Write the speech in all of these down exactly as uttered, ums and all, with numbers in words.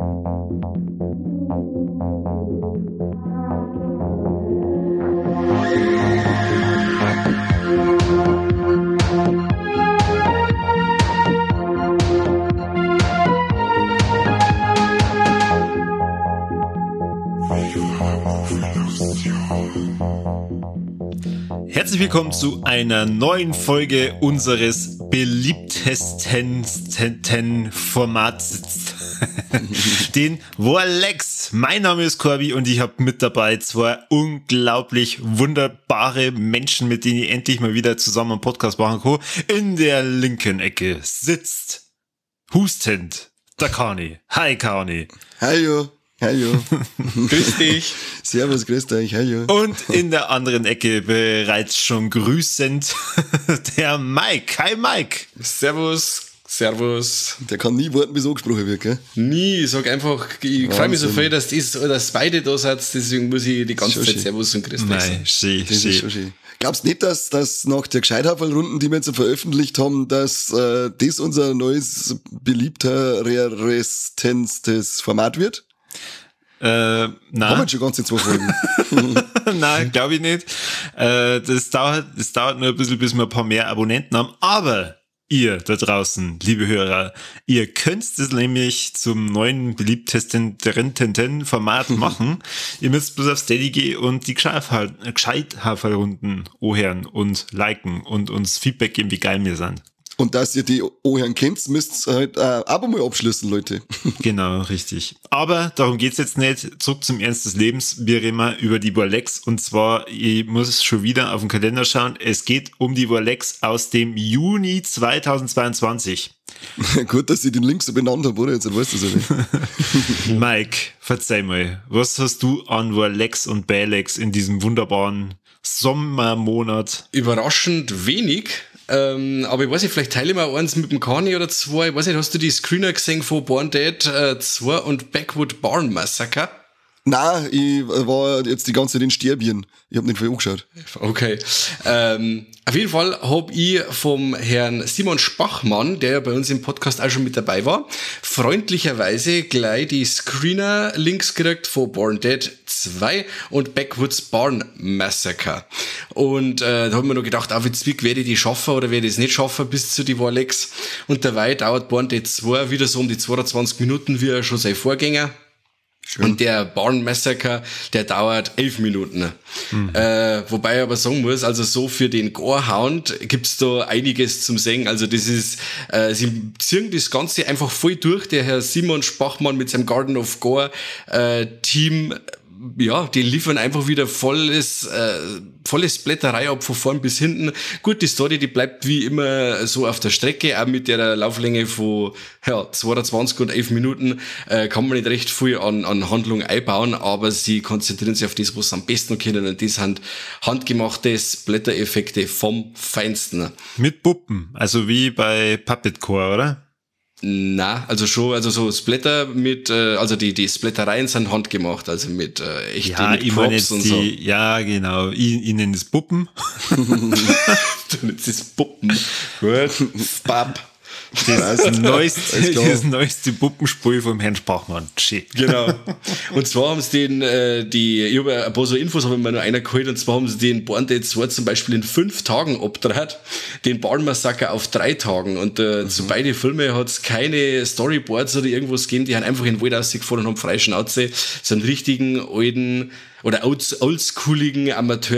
Herzlich willkommen zu einer neuen Folge unseres beliebtesten Formats, den Vorlex. Mein Name ist Corby und ich habe mit dabei zwei unglaublich wunderbare Menschen, mit denen ich endlich mal wieder zusammen einen Podcast machen kann. In der linken Ecke sitzt hustend der Kani. Hi Kani. Hallo. Hallo. Grüß dich. Servus, grüßt euch, hallo. Und in der anderen Ecke bereits schon grüßend der Mike. Hi Mike. Servus, servus. Der kann nie warten, bis angesprochen wird, gell? Nie, ich sag einfach, ich freue mich so viel, dass das, dass beide da seid, deswegen muss ich die ganze Zeit schön. Servus und grüß dich sagen. Schön, das ist schon schön. Glaubst du nicht, dass, dass nach der Gescheithaferl-Runden, die wir jetzt veröffentlicht haben, dass äh, das unser neues, beliebteres Format wird? Äh, nein. Haben wir schon ganz in zwei Folgen. Nein, glaube ich nicht. Äh, das dauert, das dauert nur ein bisschen, bis wir ein paar mehr Abonnenten haben. Aber ihr da draußen, liebe Hörer, ihr könnt es nämlich zum neuen beliebtesten Format machen. Ihr müsst bloß auf Steady gehen und die Gescheithaferl-Runden anhören und liken und uns Feedback geben, wie geil wir sind. Und dass ihr die anhören könnt, müsst ihr halt äh, aber mal abschließen, Leute. Genau, richtig. Aber darum geht's jetzt nicht. Zurück zum Ernst des Lebens. Wir reden mal über die Vorlex. Und zwar, ich muss schon wieder auf den Kalender schauen. Es geht um die Vorlex aus dem Juni zweitausendzweiundzwanzig. Gut, dass ich den Link so benannt habe, oder? Jetzt weißt du es ja nicht. Mike, verzeih mal. Was hast du an Vorlex und Balex in diesem wunderbaren Sommermonat? Überraschend wenig. Ähm, aber ich weiß nicht, vielleicht teile ich mal eins mit dem Kani oder zwei. Ich weiß nicht, hast du die Screener gesehen von Born Dead äh, zwei und Backwood Barn Massacre? Nein, ich war jetzt die ganze Zeit in Sterbien. Ich habe nicht viel angeschaut. Okay. Ähm, auf jeden Fall habe ich vom Herrn Simon Spachmann, der ja bei uns im Podcast auch schon mit dabei war, freundlicherweise gleich die Screener-Links gekriegt von Born Dead zwei und Backwoods Barn Massacre. Und äh, da haben wir noch gedacht, auf Zwick, werde ich die schaffen oder werde ich es nicht schaffen bis zu die Vorlex. Und dabei dauert Born Dead zwei wieder so um die zweiundzwanzig Minuten, wie schon sein Vorgänger. Schön. Und der Barn Massacre, der dauert elf Minuten. Mhm. Äh, wobei ich aber sagen muss, also so für den Gorehound gibt's da einiges zum Singen. Also das ist, äh, sie ziehen das Ganze einfach voll durch. Der Herr Simon Spachmann mit seinem Garden of Gore äh, Team, ja, die liefern einfach wieder volles, äh, volles Blätterei ab von vorn bis hinten. Gut, die Story, die bleibt wie immer so auf der Strecke, auch mit der Lauflänge von, ja, zweiundzwanzig und elf Minuten, äh, kann man nicht recht viel an, an Handlung einbauen, aber sie konzentrieren sich auf das, was sie am besten können, und das sind handgemachte Blättereffekte vom Feinsten. Mit Puppen, also wie bei Puppetcore, oder? Na, also schon, also so Splatter mit, äh, also die die Splattereien sind handgemacht, also mit äh, echt ja, mit Props und die, so. Ja, genau. Ich, ich nenne es Puppen. Du nennst es Puppen. Gut. Bab. Das, das neueste, das neueste Puppenspiel vom Herrn Spachmann. Shit. Genau. Und zwar haben sie den, äh, die, ich habe ein paar so Infos, habe ich mir nur einer geholt, und zwar haben sie den Born Dead zwei zum Beispiel in fünf Tagen abgedreht, den Barn Massacre auf drei Tagen. Und äh, mhm. zu beide Filme hat es keine Storyboards oder irgendwas gegeben, die haben einfach in den Wald rausgefahren und haben freie Schnauze so einen richtigen alten oder oldschooligen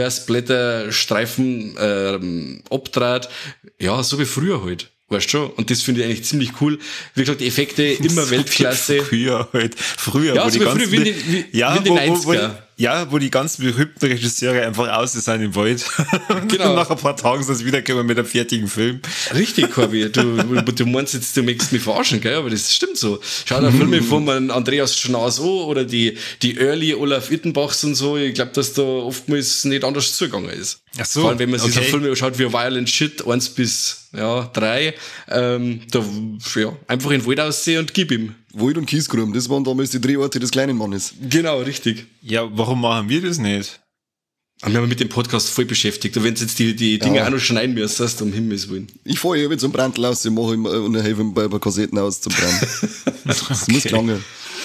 Amateur-Splatter-Streifen ähm, abgedreht. Ja, so wie früher halt. Weißt du schon? Und das finde ich eigentlich ziemlich cool. Wie gesagt, die Effekte immer so Weltklasse. Früher halt. Früher, ja, wo so die früher ganzen, wie die, wie, ja, wie die wo, neunziger. Wo, wo die, ja, wo die ganzen berühmten Regisseure einfach aus sind im Wald. Genau. Und nach ein paar Tagen sind sie wiedergekommen mit einem fertigen Film. Richtig, Corby. Du, du meinst jetzt, du möchtest mich verarschen, gell? Aber das stimmt so. Schau dir Filme von Andreas Schnaas an oder die, die Early Olaf Ittenbachs und so. Ich glaube, dass da oftmals nicht anders zugegangen ist. Ach so. Vor allem, wenn man sich okay. so Filme schaut wie Violent Shit, eins bis, ja, drei, ähm, da, ja, einfach in den Wald aussehen und gib ihm. Wald und Kiesgrum, das waren damals die Drehorte des kleinen Mannes. Genau, richtig. Ja, warum machen wir das nicht? Wir haben mit dem Podcast voll beschäftigt. Du, wenn du jetzt die, die Dinge ja. auch noch schneiden müsstest, um Himmels Willen. Ich fahre ja zum Brandl aus, ich mache ihm und helfe ihm bei, bei Kassetten aus zum Brand. Das okay. muss lange.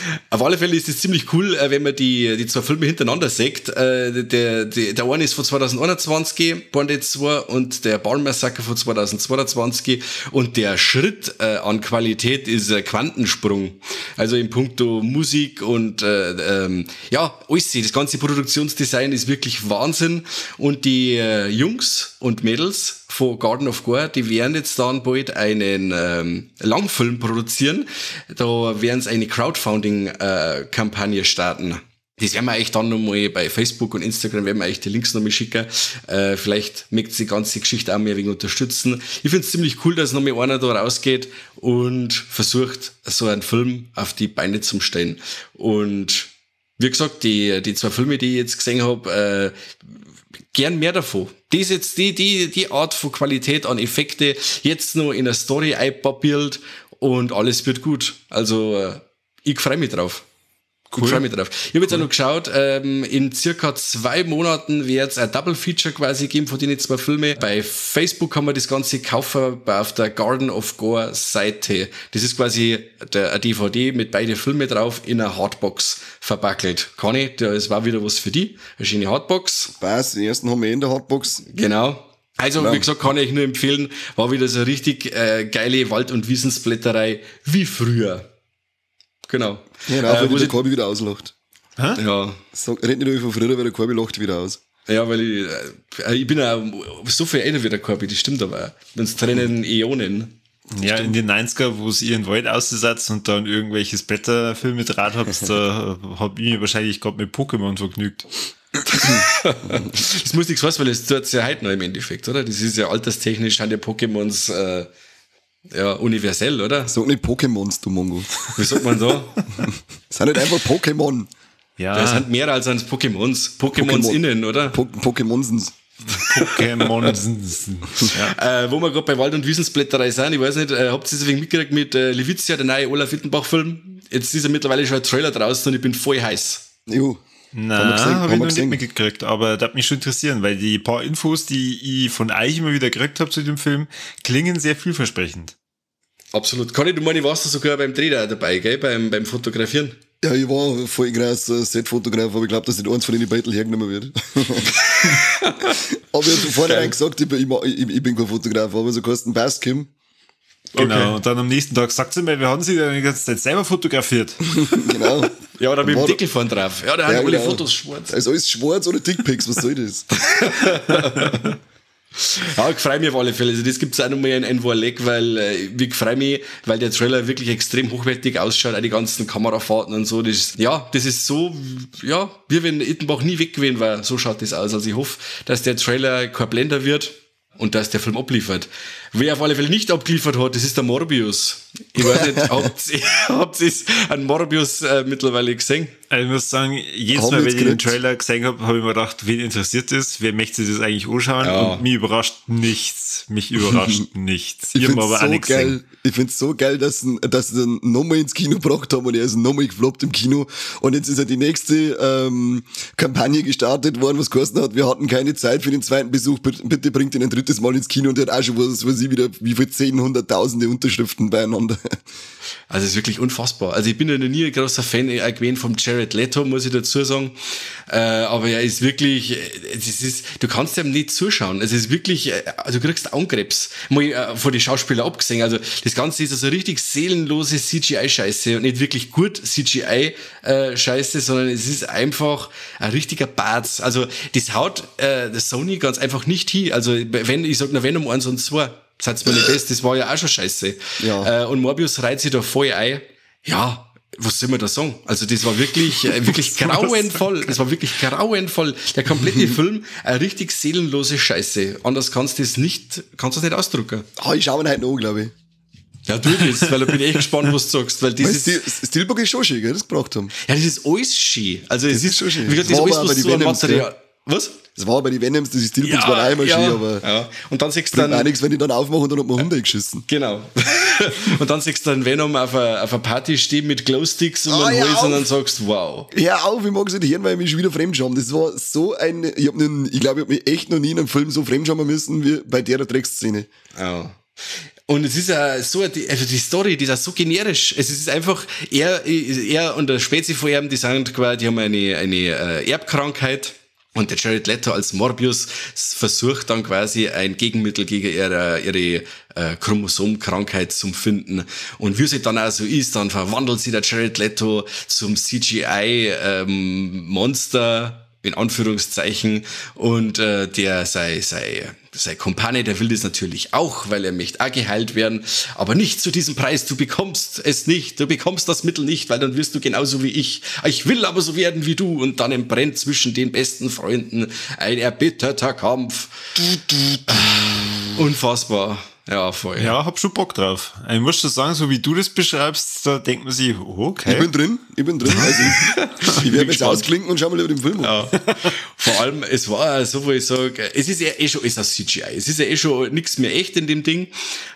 Auf alle Fälle ist es ziemlich cool, wenn man die, die zwei Filme hintereinander sieht. Der, der, der eine ist von zwanzig einundzwanzig, Bandit zwei, und der Barn Massacre von zwanzig zweiundzwanzig. Und der Schritt äh, an Qualität ist ein Quantensprung. Also in puncto Musik und äh, ähm, ja, alles. Das ganze Produktionsdesign ist wirklich Wahnsinn. Und die äh, Jungs und Mädels von Garden of Gore, die werden jetzt dann bald einen ähm, Langfilm produzieren. Da werden sie eine Crowdfunding-Kampagne äh, starten. Das werden wir euch dann nochmal bei Facebook und Instagram, werden wir euch die Links nochmal schicken. Äh, vielleicht mögt ihr die ganze Geschichte auch mehr wegen unterstützen. Ich finde es ziemlich cool, dass nochmal einer da rausgeht und versucht, so einen Film auf die Beine zu stellen. Und wie gesagt, die, die zwei Filme, die ich jetzt gesehen habe, äh, gern mehr davon. Das jetzt die, die, die Art von Qualität an Effekte, jetzt noch in der Story einpapiert und alles wird gut. Also, äh, ich freue mich drauf. Cool. Ich freue mich drauf. Ich habe jetzt cool. auch noch geschaut, ähm, in circa zwei Monaten wird es ein Double Feature quasi geben von den zwei Filmen. Bei Facebook kann man das Ganze kaufen auf der Garden of Gore Seite. Das ist quasi der, eine D V D mit beide Filme drauf in einer Hardbox verpackelt. Kann ich, das war wieder was für die. Eine schöne Hardbox. Passt, die ersten haben wir in der Hardbox. Genau. Also, Genau. wie gesagt, kann ich nur empfehlen, war wieder so eine richtig äh, geile Wald- und Wiesensblätterei wie früher. Genau. Ja, genau, äh, weil der Korbi wieder auslacht. Hä? Ja. Sag, red nicht nur von früher, weil der Korbi lacht wieder aus. Ja, weil ich, äh, ich bin ja so viel älter wie der Korbi, das stimmt aber. Uns trennen Äonen. Ja, stimmt. In den neunziger, wo es ihren Wald ausgesetzt und dann irgendwelches Blätterfilme draht habt, da hab ich mich wahrscheinlich gerade mit Pokémon vergnügt. Das muss nichts heißen, weil es tut ja heute noch im Endeffekt, oder? Das ist ja alterstechnisch, sind ja Pokémons äh, ja, universell, oder? Sag nicht Pokémons, du Mongo. Wie sagt man da? Das sind nicht einfach Pokémon. Ja. Das sind mehr als eins Pokémons. Pokémons Pokémon. Innen, oder? Po- Pokémonsens. Pokémons. Ja. Äh, wo wir gerade bei Wald- und Wiesensblätterei sind, ich weiß nicht, äh, habt ihr das wegen mitgekriegt mit äh, Levizia, der neue Olaf Wittenbach-Film? Jetzt ist ja mittlerweile schon ein Trailer draußen und ich bin voll heiß. Jo. Nein, habe ich noch nicht mitgekriegt, aber das hat mich schon interessieren, weil die paar Infos, die ich von euch immer wieder gekriegt habe zu dem Film, klingen sehr vielversprechend. Absolut. Kann ich, du meine, warst du sogar beim Dreh da dabei, gell? Beim, beim Fotografieren? Ja, ich war voll krass äh, Set-Fotograf, aber ich glaube, dass nicht eins von den Beutel hergenommen wird. Aber ich habe vornherein gesagt, ich bin, ich, ich bin kein Fotograf, aber so kostet ein Baskim. Genau, Okay. und dann am nächsten Tag sagt sie mir, wir haben sie dann die ganze Zeit selber fotografiert. Genau. Ja, oder mit dem War- Deckel vorne drauf. Ja, da haben Ja, alle genau. Fotos schwarz. Also alles schwarz oder Dickpics, was soll das? Ja, ich freue mich auf alle Fälle. Also das gibt's auch nochmal in ein Vorleg, weil äh, ich freue mich, weil der Trailer wirklich extrem hochwertig ausschaut, auch die ganzen Kamerafahrten und so. Das ist, ja, das ist so, ja, wie wenn Ittenbach nie weg gewesen war. So schaut das aus. Also ich hoffe, dass der Trailer kein Blender wird und dass der Film abliefert. Wer auf alle Fälle nicht abgeliefert hat, das ist der Morbius. Ich weiß nicht, habt ihr habt ihr einen Morbius äh, mittlerweile gesehen? Also ich muss sagen, jedes Haben Mal, wir wenn jetzt ich den gekriegt. Trailer gesehen habe, habe ich mir gedacht, wen interessiert das? Wer möchte sich das eigentlich anschauen? Ja. Und mich überrascht nichts. Mich überrascht nichts. Ich Ich habe find's aber auch so nichts geil. gesehen. Ich find's so geil, dass sie, dass sie ihn nochmal ins Kino gebracht haben und er ist nochmal gefloppt im Kino. Und jetzt ist ja die nächste ähm, Kampagne gestartet worden, was geheißen hat, wir hatten keine Zeit für den zweiten Besuch, bitte, bitte bringt ihn ein drittes Mal ins Kino und der hat auch schon was, was ich wieder, wie viel zehn, hunderttausende Unterschriften beieinander. Also es ist wirklich unfassbar. Also ich bin ja noch nie ein großer Fan äh, gewesen vom Jared Leto, muss ich dazu sagen. Äh, aber er ist wirklich, äh, es ist, du kannst ihm nicht zuschauen. Es ist wirklich, äh, du kriegst Augenkrebs. Mal äh, von den Schauspielern abgesehen. Also das Ganze ist also richtig seelenlose C G I-Scheiße und nicht wirklich gut C G I-Scheiße, sondern es ist einfach ein richtiger Bad. Also das haut äh, der Sony ganz einfach nicht hin. Also wenn, ich sag nur Venom eins und zwei, seid's mir nicht das, das war ja auch schon scheiße. Ja. Äh, und Morbius reiht sich da voll ein. Ja, was soll man da sagen? Also das war wirklich, äh, wirklich grauenvoll. Das war wirklich grauenvoll. Der komplette Film, eine richtig seelenlose Scheiße. Anders kannst du das nicht, kannst du das nicht ausdrücken. Ah, ich schaue ihn heute noch, glaube ich. Ja, tu das, weil da bin ich echt gespannt, was du sagst, weil Weil das Stil, ist, Steelbook ist schon schön, gell, das gebracht haben. ja, das ist alles schön. Also es Das ist, ist schon schön. wie gesagt, Das das ist war alles, aber was die so ein Venoms, Material, was? Das war bei den Venoms, das ist Steelbooks war auch immer schön, aber ja. Und dann siehst du bringt auch dann, nichts, wenn die dann aufmachen und dann hat man Hunde geschissen. genau. Und dann siehst du dann Venom auf einer auf einer Party stehen mit Glowsticks um Ah, den ja, Hals und auf. dann sagst du, wow. Hör auf, ich mag es nicht hören, weil ich mich schon wieder fremdscham. Das war so ein, ich hab nun, ich glaube, ich hab mich echt noch nie in einem Film so fremdschammen müssen wie bei der Drecksszene. Ja. Und es ist ja so, also die Story, die ist ja so generisch. Es ist einfach, er, er und der Spezi von ihm, die sagen quasi, die haben eine, eine Erbkrankheit. Und der Jared Leto als Morbius versucht dann quasi ein Gegenmittel gegen ihre, ihre äh, Chromosomkrankheit zu finden. Und wie es dann auch so ist, dann verwandelt sich der Jared Leto zum C G I-Monster, ähm, in Anführungszeichen. Und äh, der sei, sei, sei Kumpane, der will das natürlich auch, weil er möchte auch geheilt werden. Aber nicht zu diesem Preis. Du bekommst es nicht. Du bekommst das Mittel nicht, weil dann wirst du genauso wie ich. Ich will aber so werden wie du. Und dann entbrennt zwischen den besten Freunden ein erbitterter Kampf. Du, du, du. Unfassbar. Ja, voll. Ja, hab schon Bock drauf. Ich muss schon sagen, so wie du das beschreibst, da denkt man sich, oh, okay. Ich bin drin, ich bin drin. Also ich, ich werde jetzt ausklinken und schau mal über den Film. Ja. Vor allem, es war so, wo ich sage, es ist ja eh schon, es ist ein C G I. Es ist ja eh schon nichts mehr echt in dem Ding.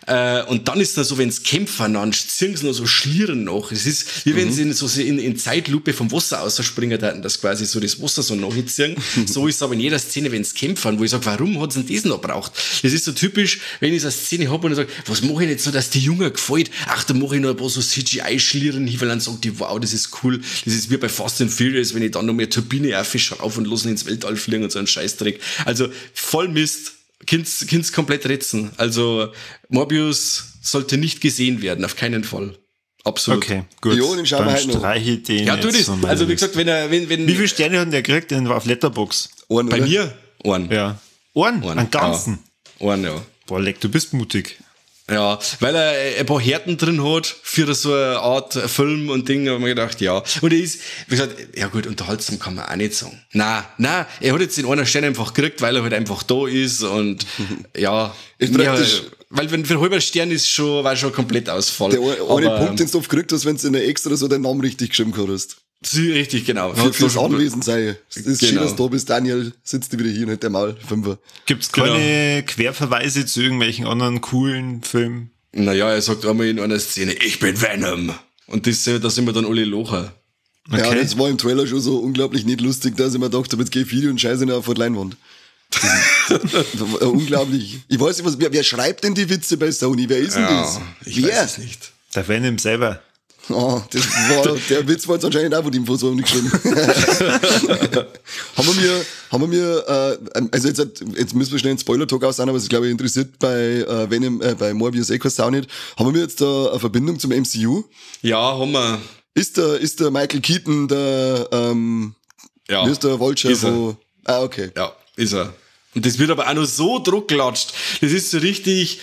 Und dann ist da so, wenn es kämpfen, dann ziehen sie noch so Schlieren noch. Es ist, wie wenn mhm. sie in, so in, in Zeitlupe vom Wasser ausspringen, dass quasi so das Wasser so nachziehen. So ist es aber in jeder Szene, wenn es kämpfen, wo ich sage, warum hat es denn das noch gebraucht? Das ist so typisch, wenn ich so eine Szene habe und ich sage, was mache ich jetzt so, dass die Jungen gefällt? Ach, da mache ich noch ein paar so C G I-Schlieren hin, weil dann sagt die, wow, das ist cool. Das ist wie bei Fast and Furious, wenn ich dann noch mehr Turbine aufschraube und lassen ins Weltall fliegen und so einen Scheißdreck. Also voll Mist. Kind's, Kind's komplett ritzen. Also Morbius sollte nicht gesehen werden, auf keinen Fall. Absolut. Okay, gut. Jo, den schauen wir halt noch. Streiche ich den ja, tu das. Also wie gesagt, wenn er, wenn, wenn. Wie viele Sterne hat der gekriegt denn auf Letterboxd? Ohren, bei oder? mir? Ohren. Ja. Ohren? Ohren. Einen ganzen? Ja. Ohren, ja. Boah, Leck, du bist mutig. Ja, weil er ein paar Härten drin hat für so eine Art Film und Ding, habe ich mir gedacht, ja. Und er ist, wie gesagt, ja gut, unterhaltsam kann man auch nicht sagen. Nein, nein, er hat jetzt den einen Stern einfach gekriegt, weil er halt einfach da ist und ja. Ist praktisch. Ja, weil wenn für einen halben Stern ist schon, war schon komplett Ausfall. Der eine Punkt, den du oft gekriegt hast, wenn du in der Extra so deinen Namen richtig geschrieben hast. Richtig, genau. Für, fürs Anwesen sei. Das ist Genau. schön, dass du da bist, Daniel, sitzt du wieder hier und hat der Maul. Fünfer. Gibt's keine Querverweise zu irgendwelchen anderen coolen Filmen? Naja, er sagt einmal in einer Szene, ich bin Venom. Und das, da sind wir dann alle Locher. Ja, Okay. das war im Trailer schon so unglaublich nicht lustig, dass ich mir gedacht habe, jetzt geh ich Video und scheiße nicht auf die Leinwand. Unglaublich. Ich weiß nicht, was, wer, wer schreibt denn die Witze bei Sony? Wer ist denn das? ich wer? weiß es nicht. Der Venom selber. Oh, das war, der Witz war jetzt anscheinend auch von ihm so nicht geschrieben. haben wir mir, haben wir mir, äh, also jetzt, jetzt müssen wir schnell einen Spoiler-Talk aussagen, aber es ist, glaube ich, interessiert bei, äh, Venom, äh, bei Morbius eh keine Sau nicht. Haben wir jetzt da eine Verbindung zum M C U? Ja, haben wir. Ist der, ist der Michael Keaton der, ähm, Ja. wie ist der Vulture Ist er. von, ah, okay. Ja, ist er. Und das wird aber auch noch so druckgelatscht. Das ist so richtig.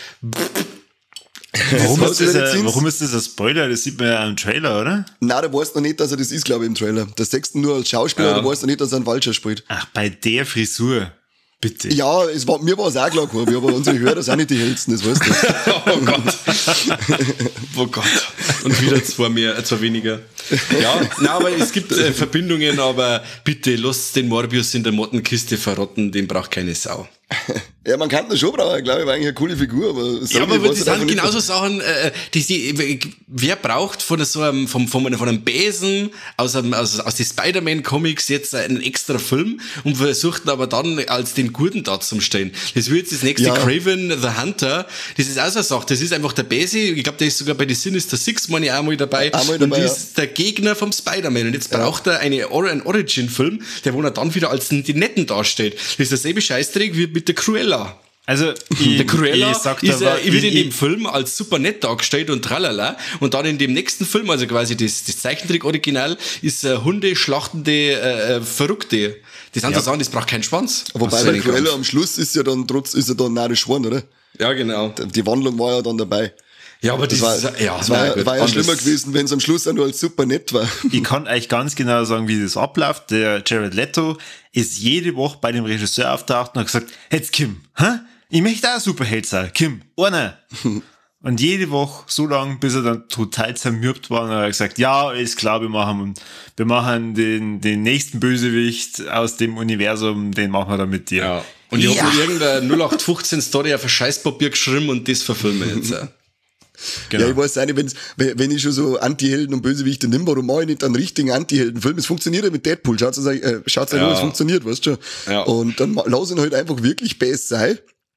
Warum Was ist, das du da nicht ein, siehst? warum ist das ein Spoiler? Das sieht man ja im Trailer, oder? Nein, der weiß noch nicht, dass er das ist, glaube ich, im Trailer. Der sechst nur als Schauspieler, Ja. der weiß noch nicht, dass er einen Vulture spielt. Ach, bei der Frisur. Bitte. Ja, es war, mir war es auch klar, Corby, aber unsere Hörer sind nicht die hellsten, das weißt du. Oh Gott. Oh Gott. Und wieder zwei mehr, äh, zwei weniger. Ja, na, aber es gibt äh, Verbindungen, aber bitte lasst den Morbius in der Mottenkiste verrotten, den braucht keine Sau. Ja, man kann das schon brauchen, glaube ich, war eigentlich eine coole Figur, aber Ja, Sony aber weiß das halt einfach sind nicht, genauso Sachen, äh, die sie, wer braucht von so einem, vom, von einem, von einem Besen aus, einem, aus, aus den Spider-Man-Comics jetzt einen extra Film und versucht ihn aber dann als den Guten da zu stellen. Das wird jetzt das nächste Ja. Kraven the Hunter, das ist auch so eine Sache, das ist einfach der Bese, ich glaube, der ist sogar bei den Sinister Six, meine ich, auch mal dabei, Auch mal und dabei, ja. ist der Gegner vom Spider-Man und jetzt braucht er eine, Or- einen Origin-Film, der wo er dann wieder als den Netten darstellt. Das ist derselbe Scheißdreck wie mit der Cruella. Also, ich, Der Cruella ich sag ist, da, äh, wird in ich, dem Film als super nett dargestellt und tralala. Und dann in dem nächsten Film, also quasi das, das Zeichentrick-Original, ist äh, Hunde schlachtende äh, Verrückte. Das sind so Sachen, das braucht keinen Schwanz. Wobei So bei einen Cruella Kampf. am Schluss ist ja dann trotz, ist ja dann narisch geworden, oder? Ja, genau. Die Wandlung war ja dann dabei. Ja, aber Das das, war, ist, ja, das war, na gut, war ja anders. schlimmer gewesen, wenn es am Schluss auch nur als super nett war. ich kann euch ganz genau sagen, wie das abläuft. Der Jared Leto ist jede Woche bei dem Regisseur auftaucht und hat gesagt, jetzt Kim, hä? Ich möchte auch Superheld sein. Kim, einer. Und jede Woche so lange, bis er dann total zermürbt war und er hat gesagt, ja, ist klar, wir machen, wir machen den, den nächsten Bösewicht aus dem Universum, den machen wir dann mit dir. Ja. Und ich Ja. hab mir irgendeine null acht fünfzehn Story auf ein Scheißpapier geschrieben und das verfilmen wir jetzt. auch. Genau. Ja, ich weiß auch nicht, wenn's, wenn wenn ich schon so Anti-Helden und Bösewichte nehme, warum mache ich nicht einen richtigen Anti-Helden-Film? Es funktioniert ja mit Deadpool, schaut's euch, äh, schaut's euch Ja. an, es funktioniert, weißt du schon. Ja. Und dann ma- lass ihn halt einfach wirklich besser sein.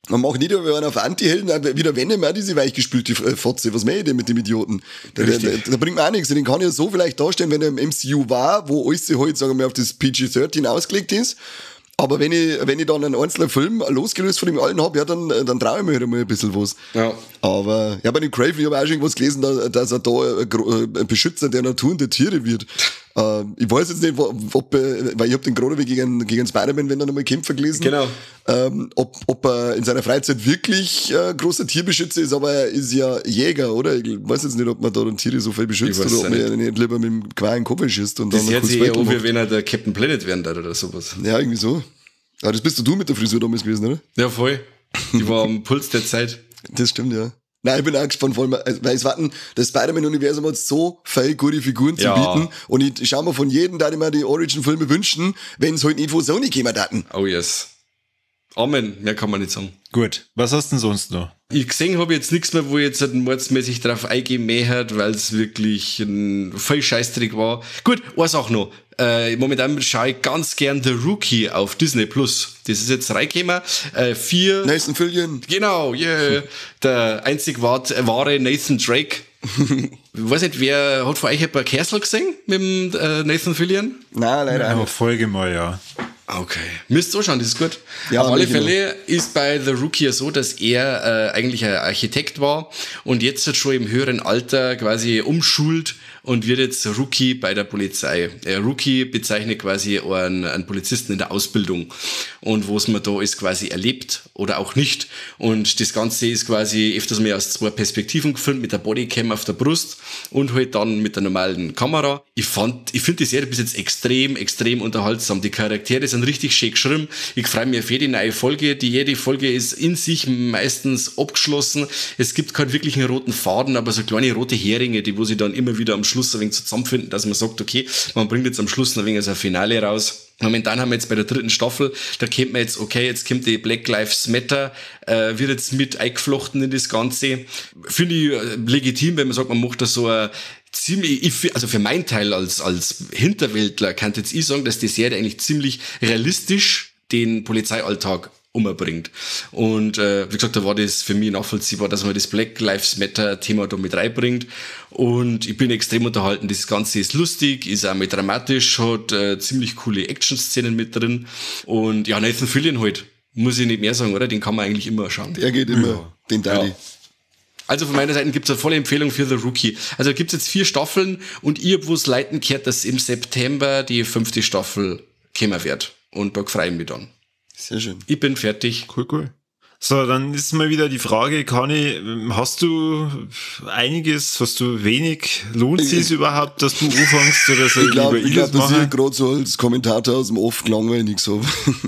Man macht nicht über einen auf Anti-Helden, wieder wenn immer diese weichgespülte Fotze. Was mache ich denn mit dem Idioten? Da, da, da, da bringt man auch nichts. Den kann ich ja so vielleicht darstellen, wenn er im M C U war, wo alles halt, sagen wir, auf das P G dreizehn ausgelegt ist. Aber wenn ich, wenn ich dann einen einzelnen Film losgelöst von dem allen habe, ja, dann, dann traue ich mir halt mal ein bisschen was. Ja. Aber, ja, bei dem Craven, ich habe auch schon irgendwas gelesen, dass er da ein Beschützer der Natur und der Tiere wird. Äh, ich weiß jetzt nicht, ob, weil ich habe den gerade gegen, gegen Spider-Man, wenn er nochmal kämpfen gelesen. Genau. Ähm, ob, ob er in seiner Freizeit wirklich äh, großer Tierbeschützer ist, aber er ist ja Jäger, oder? Ich weiß jetzt nicht, ob man da dann Tiere so viel beschützt oder ob man ja nicht lieber mit dem Quai in den Kopf schießt und das dann hört sich eher an, wie wenn er der Captain Planet werden darf oder sowas. Ja, irgendwie so. Ja, das bist du mit der Frisur damals gewesen, oder? Ja, voll. Die war am Puls der Zeit. Das stimmt, ja. Nein, ich bin auch gespannt, vor allem, weil es warten, das Spider-Man-Universum hat so viele gute Figuren zu ja. bieten und ich, ich schau mir von jedem, da ich mir die Origin-Filme wünschen, wenn es halt nicht von Sony käme, daten. Oh yes. Amen, mehr kann man nicht sagen. Gut, was hast du denn sonst noch? Ich gesehen habe jetzt nichts mehr, wo ich jetzt halt mordsmäßig drauf eingehen mehr hat, weil es wirklich ein voll Scheißdreck war. Gut, eine Sache noch. Äh, momentan schaue ich ganz gern The Rookie auf Disney Plus. Das ist jetzt reingekommen. Äh, vier. Nathan Fillion. Genau, yeah. Der einzig wahre Nathan Drake. Ich weiß nicht, wer hat von euch ein paar Kersel gesehen mit dem äh, Nathan Fillion? Nein, leider ja, nicht. Folge mal, ja. Okay. Müsst ihr anschauen, das ist gut. Ja, auf alle genau. Fälle ist bei The Rookie ja so, dass er äh, eigentlich ein Architekt war und jetzt halt schon im höheren Alter quasi umschult und wird jetzt Rookie bei der Polizei. Äh, Rookie bezeichnet quasi einen, einen Polizisten in der Ausbildung und was man da ist quasi erlebt oder auch nicht. Und das Ganze ist quasi öfters mal aus zwei Perspektiven gefilmt, mit der Bodycam auf der Brust und halt dann mit der normalen Kamera. Ich fand, ich finde die Serie bis jetzt extrem, extrem unterhaltsam. Die Charaktere sind richtig schön geschrieben. Ich freue mich auf jede neue Folge. Die jede Folge ist in sich meistens abgeschlossen. Es gibt keinen wirklichen roten Faden, aber so kleine rote Heringe, die wo sie dann immer wieder am Schluss ein wenig zusammenfinden, dass man sagt, okay, man bringt jetzt am Schluss ein wenig so ein Finale raus. Momentan haben wir jetzt bei der dritten Staffel, da kennt man jetzt, okay, jetzt kommt die Black Lives Matter, äh, wird jetzt mit eingeflochten in das Ganze. Finde ich äh, legitim, wenn man sagt, man macht da so ein ziemlich, ich, also für meinen Teil als, als Hinterwäldler kann jetzt ich sagen, dass die Serie eigentlich ziemlich realistisch den Polizeialltag umbringt. Und äh, wie gesagt, da war das für mich nachvollziehbar, dass man das Black Lives Matter Thema da mit reinbringt. Und ich bin extrem unterhalten. Das Ganze ist lustig, ist auch mit dramatisch, hat äh, ziemlich coole Action-Szenen mit drin. Und ja, Nathan Fillion halt, muss ich nicht mehr sagen, oder? Den kann man eigentlich immer schauen. Der geht immer, ja. den Daddy. Ja. Also von meiner Seite gibt's eine volle Empfehlung für The Rookie. Also gibt's jetzt vier Staffeln und ihr, wo es leiten kehrt, dass im September die fünfte Staffel kommen wird. Und da freue ich mich dann. Sehr schön. Ich bin fertig. Cool, cool. So, dann ist mal wieder die Frage, Kani, hast du einiges, hast du wenig? Lohnt es sich überhaupt, dass du anfängst oder so? Ich glaube, ich glaub, dass machen? ich gerade so als Kommentator aus dem Off langweilig so.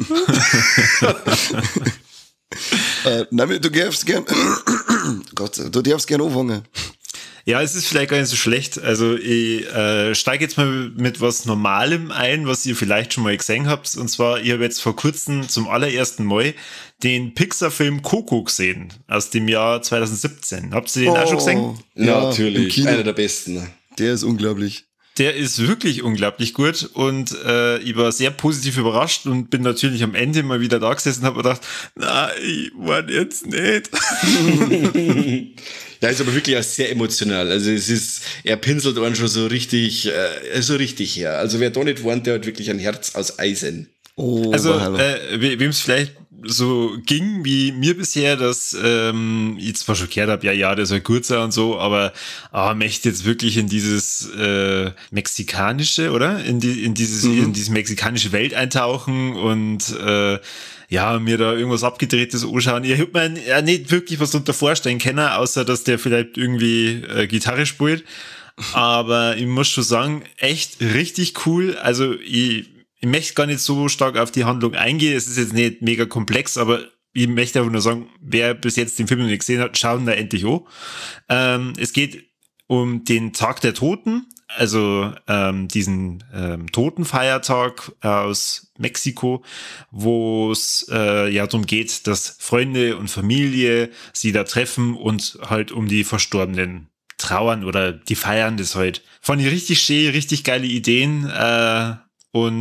äh, nein, du darfst gern, Gott, du darfst gern anfangen. Ja, es ist vielleicht gar nicht so schlecht. Also ich äh, steige jetzt mal mit was Normalem ein, was ihr vielleicht schon mal gesehen habt. Und zwar, ich habe jetzt vor kurzem zum allerersten Mal den Pixar-Film Coco gesehen, aus dem Jahr zwanzig siebzehn. Habt ihr den oh, auch schon gesehen? Ja, natürlich. Einer der besten. Der ist unglaublich. Der ist wirklich unglaublich gut und äh, ich war sehr positiv überrascht und bin natürlich am Ende mal wieder da gesessen und habe gedacht, na, ich war jetzt nicht. Ja, ist aber wirklich auch sehr emotional. Also es ist, er pinselt einen schon so richtig, äh, so richtig her. Also wer da nicht wohnt, der hat wirklich ein Herz aus Eisen. Oh, also äh, wem es vielleicht so ging wie mir bisher, dass ähm, ich zwar schon gehört habe, ja, ja, der soll gut sein und so, aber ah, möchte jetzt wirklich in dieses äh, mexikanische, oder? In die in dieses mhm. in diese mexikanische Welt eintauchen und äh, ja, mir da irgendwas Abgedrehtes anschauen. Ich hab mir ja nicht wirklich was darunter vorstellen können, außer dass der vielleicht irgendwie äh, Gitarre spielt. Aber ich muss schon sagen, echt richtig cool. Also ich Ich möchte gar nicht so stark auf die Handlung eingehen. Es ist jetzt nicht mega komplex, aber ich möchte einfach nur sagen, wer bis jetzt den Film noch nicht gesehen hat, schauen da endlich an. Ähm, es geht um den Tag der Toten, also ähm, diesen ähm, Totenfeiertag aus Mexiko, wo es äh, ja darum geht, dass Freunde und Familie sie da treffen und halt um die Verstorbenen trauern oder die feiern das halt. Fand ich richtig schön, richtig geile Ideen, äh, und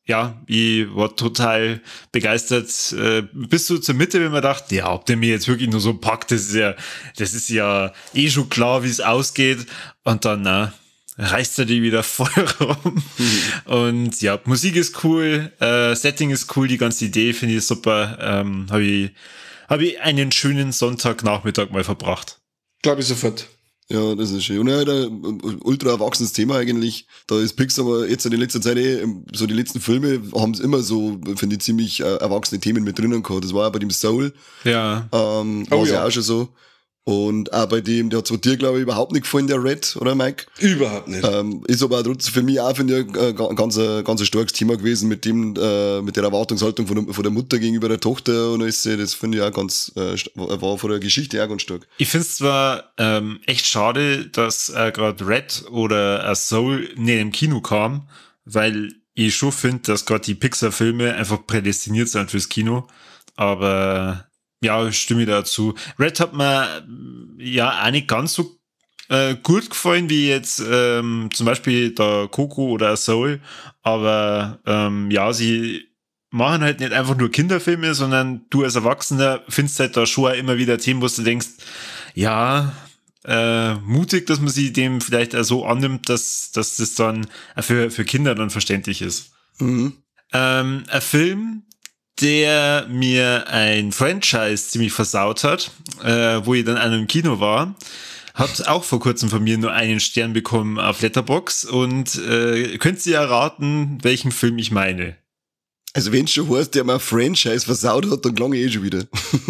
ja, ich war total begeistert, äh, bis so zur Mitte, wenn man dachte, ja, ob der mir jetzt wirklich nur so packt, das ist ja, das ist ja eh schon klar, wie es ausgeht. Und dann, na, reißt er die wieder voll rum. Mhm. Und ja, Musik ist cool, äh, Setting ist cool, die ganze Idee finde ich super. Ähm, habe ich, hab ich einen schönen Sonntagnachmittag mal verbracht. Glaube ich sofort. Ja, das ist schön. Und ja, ein ultra erwachsenes Thema eigentlich. Da ist Pixar aber jetzt in letzter Zeit eh, so die letzten Filme haben es immer so, finde ich, ziemlich äh, erwachsene Themen mit drinnen gehabt. Das war ja bei dem Soul. Ja. Ähm, war oh, ja. ja auch schon so. Und auch bei dem, der hat zwar dir, glaube ich, überhaupt nicht gefallen, der Red, oder Mike? Überhaupt nicht. Ähm, ist aber auch trotzdem für mich auch, finde ich, ein ganz, ganz ein starkes Thema gewesen mit dem, äh, mit der Erwartungshaltung von der, von der Mutter gegenüber der Tochter und alles. Das finde ich auch ganz, äh, war von der Geschichte auch ganz stark. Ich finde es zwar ähm, echt schade, dass äh, gerade Red oder äh, Soul nicht im Kino kam, weil ich schon finde, dass gerade die Pixar-Filme einfach prädestiniert sind fürs Kino, aber ja, stimme ich dazu. Red hat mir ja auch nicht ganz so äh, gut gefallen wie jetzt ähm, zum Beispiel der Coco oder Soul, aber ähm, ja, sie machen halt nicht einfach nur Kinderfilme, sondern du als Erwachsener findest halt da schon auch immer wieder Themen, wo du denkst, ja, äh, mutig, dass man sie dem vielleicht auch so annimmt, dass, dass das dann für, für Kinder dann verständlich ist. Mhm. Ähm, ein Film, der mir ein Franchise ziemlich versaut hat, äh, wo ich dann an einem Kino war, hat auch vor kurzem von mir nur einen Stern bekommen auf Letterboxd und äh, könnt ihr erraten, welchen Film ich meine? Also wenn es schon heißt, der mal ein Franchise versaut hat, dann klang ich eh schon wieder.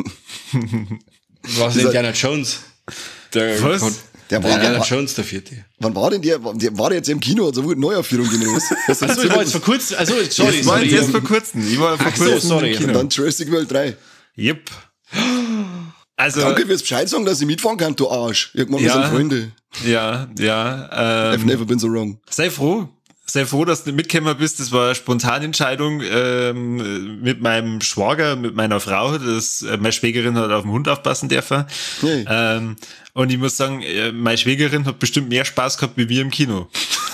Was ist Indiana Jones? Der, Was? Kon- Der der war, Indiana war, Jones, der vierte. wann war denn der? Der war der jetzt im Kino? Also wurde Neuaufführung genug. Achso, ich war jetzt vor kurzem, also sorry, Ich war sorry. jetzt erst vor kurzem. Ich war vor Ach so, kurzem sorry. im Und Kino. dann Jurassic World drei. Yep. Also, Danke fürs Bescheid sagen, dass ich mitfahren kann, du Arsch. Irgendwann Ja. ja. sind Freunde. ja, ja. I've Ähm, never been so wrong. sei froh. Sei froh, dass du mitgekommen bist. Das war eine Spontanentscheidung ähm, mit meinem Schwager, mit meiner Frau. Das, äh, meine Schwägerin hat auf den Hund aufpassen dürfen. Hey. Ähm, und ich muss sagen, äh, meine Schwägerin hat bestimmt mehr Spaß gehabt wie wir im Kino.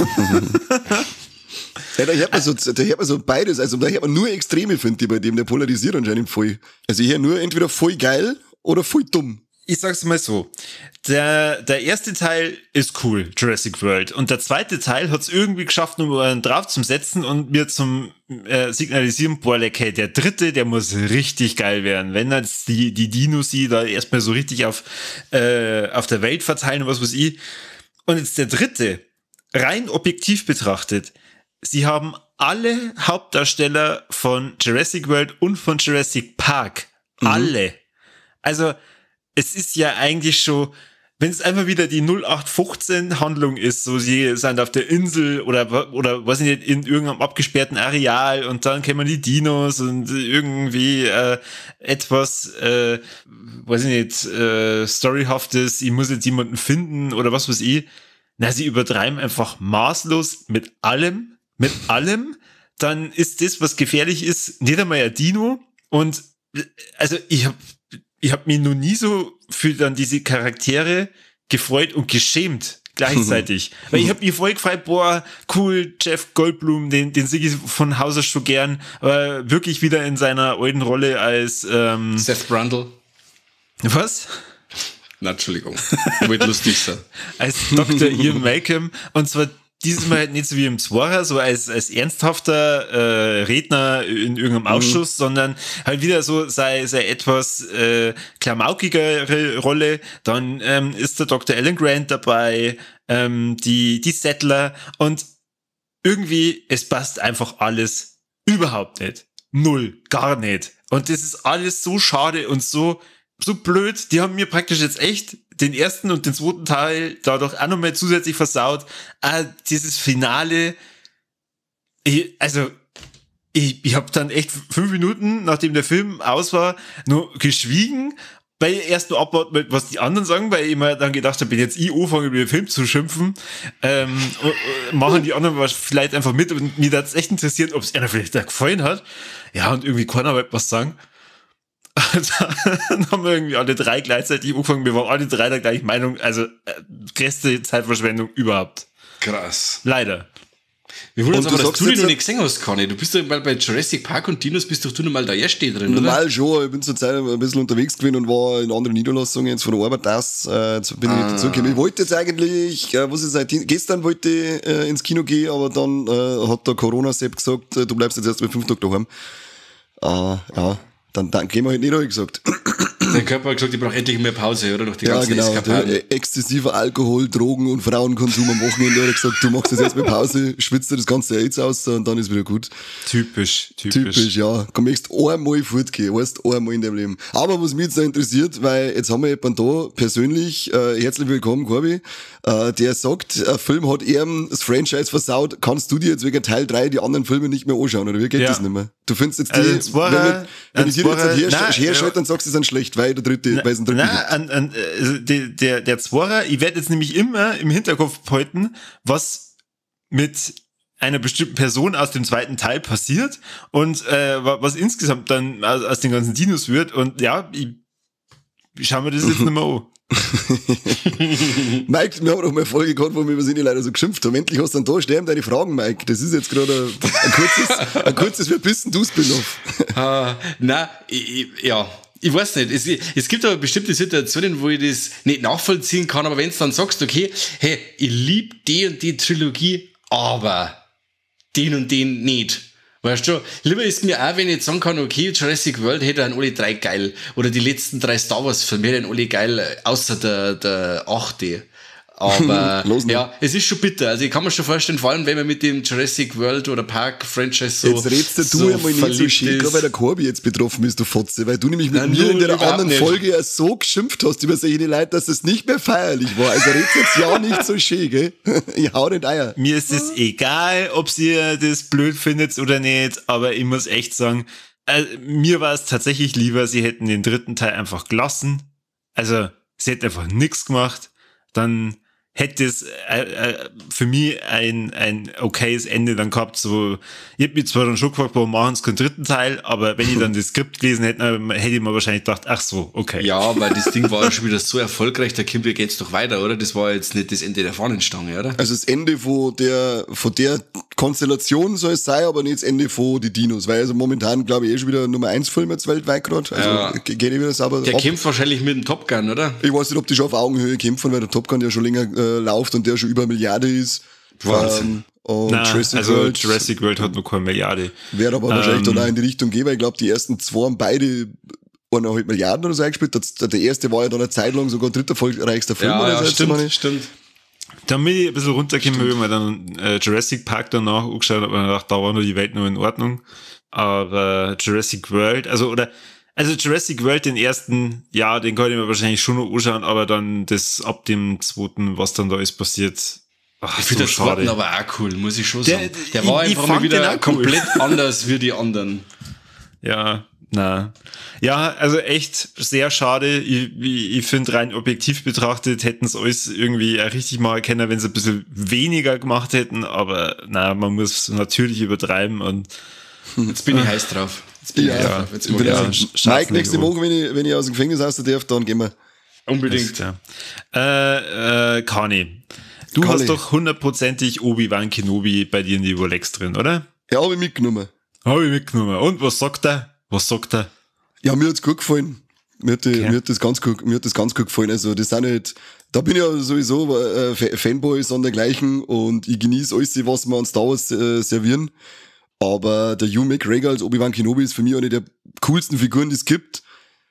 Ja, da hört man so, da hört man so beides. Also da hört man nur Extreme, finde ich, bei dem. Der polarisiert anscheinend voll. Also ich höre nur entweder voll geil oder voll dumm. Ich sag's mal so. Der, der erste Teil ist cool, Jurassic World. Und der zweite Teil hat's irgendwie geschafft, um einen drauf zu setzen und mir zum äh, signalisieren, boah, leck, hey, der dritte, der muss richtig geil werden. Wenn jetzt die, die Dinos sie da erstmal so richtig auf, äh, auf der Welt verteilen und was weiß ich. Und jetzt der dritte, rein objektiv betrachtet, sie haben alle Hauptdarsteller von Jurassic World und von Jurassic Park. Mhm. Alle. Also, es ist ja eigentlich schon, wenn es einfach wieder die null acht fünfzehn Handlung ist, so sie sind auf der Insel oder, oder weiß ich nicht, in irgendeinem abgesperrten Areal und dann kennen die Dinos und irgendwie äh, etwas, äh, weiß ich nicht, äh, Storyhaftes, ich muss jetzt jemanden finden oder was weiß ich. Na, sie übertreiben einfach maßlos mit allem, mit allem. Dann ist das, was gefährlich ist, nicht einmal ein Dino. Und also ich habe ich hab mich noch nie so für dann diese Charaktere gefreut und geschämt gleichzeitig. Weil ich habe mich voll gefreut, boah, cool, Jeff Goldblum, den, den sehe ich von Haus aus schon gern, aber wirklich wieder in seiner alten Rolle als ähm, Seth Brundle. Was? Na, Entschuldigung. Wird lustig sein. Als Doktor Ian Malcolm. Und zwar dieses Mal halt nicht so wie im Zwarer, so als, als ernsthafter äh, Redner in irgendeinem Ausschuss, mhm. sondern halt wieder so sei, sei etwas äh, klamaukigere Rolle. Dann ähm, ist der Doktor Alan Grant dabei, ähm, die, die Settler und irgendwie, es passt einfach alles überhaupt nicht. Null, gar nicht. Und das ist alles so schade und so so blöd, die haben mir praktisch jetzt echt den ersten und den zweiten Teil dadurch auch nochmal zusätzlich versaut. Ah, dieses Finale, ich, also ich, ich habe dann echt fünf Minuten, nachdem der Film aus war, nur geschwiegen, weil ich erst nur abwarten, was die anderen sagen, weil ich mir dann gedacht habe, wenn jetzt ich anfange, über den Film zu schimpfen, ähm, machen die anderen was vielleicht einfach mit und mir das echt interessiert, ob es einer vielleicht da gefallen hat. Ja, und irgendwie keiner wird was sagen. Dann haben wir irgendwie alle drei gleichzeitig angefangen. Wir waren alle drei der gleichen Meinung. Also, äh, größte Zeitverschwendung überhaupt. Krass. Leider. Wir wollen uns Und aber, du dass sagst du die jetzt- noch nicht gesehen hast, Conny. Du bist doch mal bei Jurassic Park und Dinos bist doch du noch mal da erste drin, oder? Normal schon, ich bin zur Zeit ein bisschen unterwegs gewesen und war in anderen Niederlassungen jetzt von der Arbeit aus. Äh, jetzt bin ich Ah. dazugekommen. Ich wollte jetzt eigentlich, äh, was ist seit gestern wollte ich äh, ins Kino gehen, aber dann äh, hat der Corona-Sepp gesagt, äh, du bleibst jetzt erst mal fünf Tage daheim. Äh, ja, dann, dann gehen wir halt nicht, habe ich gesagt. Der Körper hat gesagt, ich brauche endlich mehr Pause, oder? Nach die Ja, ganzen genau. Eskapaden. Der, äh, exzessiver Alkohol, Drogen und Frauenkonsum am Wochenende. Er hat gesagt, du machst jetzt erst mal Pause, schwitzt dir das ganze AIDS aus und dann ist wieder gut. Typisch, typisch. Typisch, ja. Du möchtest einmal fortgehen, weißt einmal in deinem Leben. Aber was mich jetzt noch interessiert, weil jetzt haben wir jemanden da persönlich, äh, herzlich willkommen, Corby, äh, der sagt, ein Film hat ihm das Franchise versaut, kannst du dir jetzt wegen Teil drei die anderen Filme nicht mehr anschauen, oder wie geht Ja. das nicht mehr? Du findest jetzt die, Also das war wenn, er- wir- wenn ich das dir war jetzt er- her, nein, herschalte, ja. dann sagst du, es sind schlecht, weil der dritte, weil es ein dritten Na, gibt. an, an, also der, der, der Zwarer, ich werde jetzt nämlich immer im Hinterkopf behalten, was mit einer bestimmten Person aus dem zweiten Teil passiert und äh, wa- was insgesamt dann aus, aus den ganzen Dinos wird. Und ja, ich, ich schau mir das jetzt nicht mehr an. Mike, wir haben doch mal eine Folge gehabt, wo wir über sie leider so geschimpft haben. Endlich hast du dann da sterben deine Fragen, Mike. Das ist jetzt gerade ein, ein kurzes, ein kurzes Verbissen du Spin-off. Ah, na, ich, ich, ja. Ich weiß nicht, es, es gibt aber bestimmte Situationen, wo ich das nicht nachvollziehen kann, aber wenn du dann sagst, okay, hey, ich liebe die und die Trilogie, aber den und den nicht. Weißt du, lieber ist mir auch, wenn ich jetzt sagen kann, okay, Jurassic World hätte dann alle drei geil. Oder die letzten drei Star Wars Filme hätten alle geil, außer der, der achte. Aber Los, ne? ja, es ist schon bitter. Also ich kann mir schon vorstellen, vor allem wenn man mit dem Jurassic World oder Park Franchise so Jetzt redst du so einmal nicht so verliebt schön, ist. gerade weil der Corby jetzt betroffen ist, du Fotze, weil du nämlich mit Na, mir in null, der überhaupt anderen nicht. Folge ja so geschimpft hast über solche Leute, dass es nicht mehr feierlich war. Also redst jetzt ja nicht so schön, gell? Ich hau den Eier. Mir ist es egal, ob ihr das blöd findet oder nicht, aber ich muss echt sagen, äh, mir war es tatsächlich lieber, sie hätten den dritten Teil einfach gelassen. Also, sie hätten einfach nichts gemacht. Dann hätte es äh, äh, für mich ein, ein okayes Ende dann gehabt. So, ich hab mich zwar dann schon gefragt, warum machen sie keinen dritten Teil, aber wenn ich dann das Skript gelesen hätte, hätte ich mir wahrscheinlich gedacht, ach so, okay. Ja, weil das Ding war ja schon wieder so erfolgreich, da Kimber geht's doch weiter, oder? Das war jetzt nicht das Ende der Fahnenstange, oder? Also das Ende von der, von der Konstellation soll es sein, aber nicht das Ende von die Dinos, weil also momentan, glaube ich, eh schon wieder Nummer eins Film jetzt weltweit gerade. Also Ja. ge- geht eh wieder sauber Der ab. kämpft wahrscheinlich mit dem Top Gun, oder? Ich weiß nicht, ob die schon auf Augenhöhe kämpfen, weil der Top Gun ja schon länger äh, läuft und der schon über eine Milliarde ist. Wahnsinn. Ähm, und Na, Jurassic also World Jurassic World hat noch keine Milliarde. wäre aber wahrscheinlich Ähm, dann auch in die Richtung gehen, weil ich glaube, die ersten zwei haben beide eineinhalb Milliarden oder so eingespielt. Der, der erste war ja dann eine Zeit lang sogar dritter erfolgreichster Film oder so. jetzt meine ich. stimmt. Dann bin ich ein bisschen runtergekommen, weil ich mir dann äh, Jurassic Park danach angeschaut habe und gedacht, da war nur die Welt noch in Ordnung. Aber Jurassic World, also oder also Jurassic World, den ersten, ja, den kann ich mir wahrscheinlich schon noch anschauen, aber dann das ab dem zweiten, was dann da ist passiert, ach, Ich finde so das schade. Zweiten aber auch cool, muss ich schon Der- sagen. Der ich- war ich einfach mal fand den wieder auch cool. komplett anders wie die anderen. Ja, na. Ja, also echt sehr schade. Ich, ich, ich finde rein objektiv betrachtet hätten es alles irgendwie auch richtig mal erkennen, wenn sie ein bisschen weniger gemacht hätten, aber na, man muss natürlich übertreiben und Jetzt bin ich heiß drauf. Jetzt bin Ja, ich heiß ja. drauf. Jetzt Ich mag bin ich auch- sagen. sch- Mike, schaffen nächste wir. Woche, wenn ich, wenn ich aus dem Gefängnis raus darf, dann gehen wir. Unbedingt. Ja. Äh, äh, Kani, du Kani. hast doch hundertprozentig Obi-Wan Kenobi bei dir in die Rolex drin, oder? Ja, habe ich mitgenommen. Habe ich mitgenommen. Und was sagt er? Was sagt er? Ja, mir hat's gut gefallen. Mir hat, die, Okay. mir hat das ganz gut, mir hat das ganz gut gefallen. Also, das sind halt, da bin ich ja sowieso äh, Fa- Fanboy sondergleichen und ich genieße alles, was wir an Star Wars äh, servieren. Aber der Hugh McGregor als Obi-Wan Kenobi ist für mich eine der coolsten Figuren, die es gibt.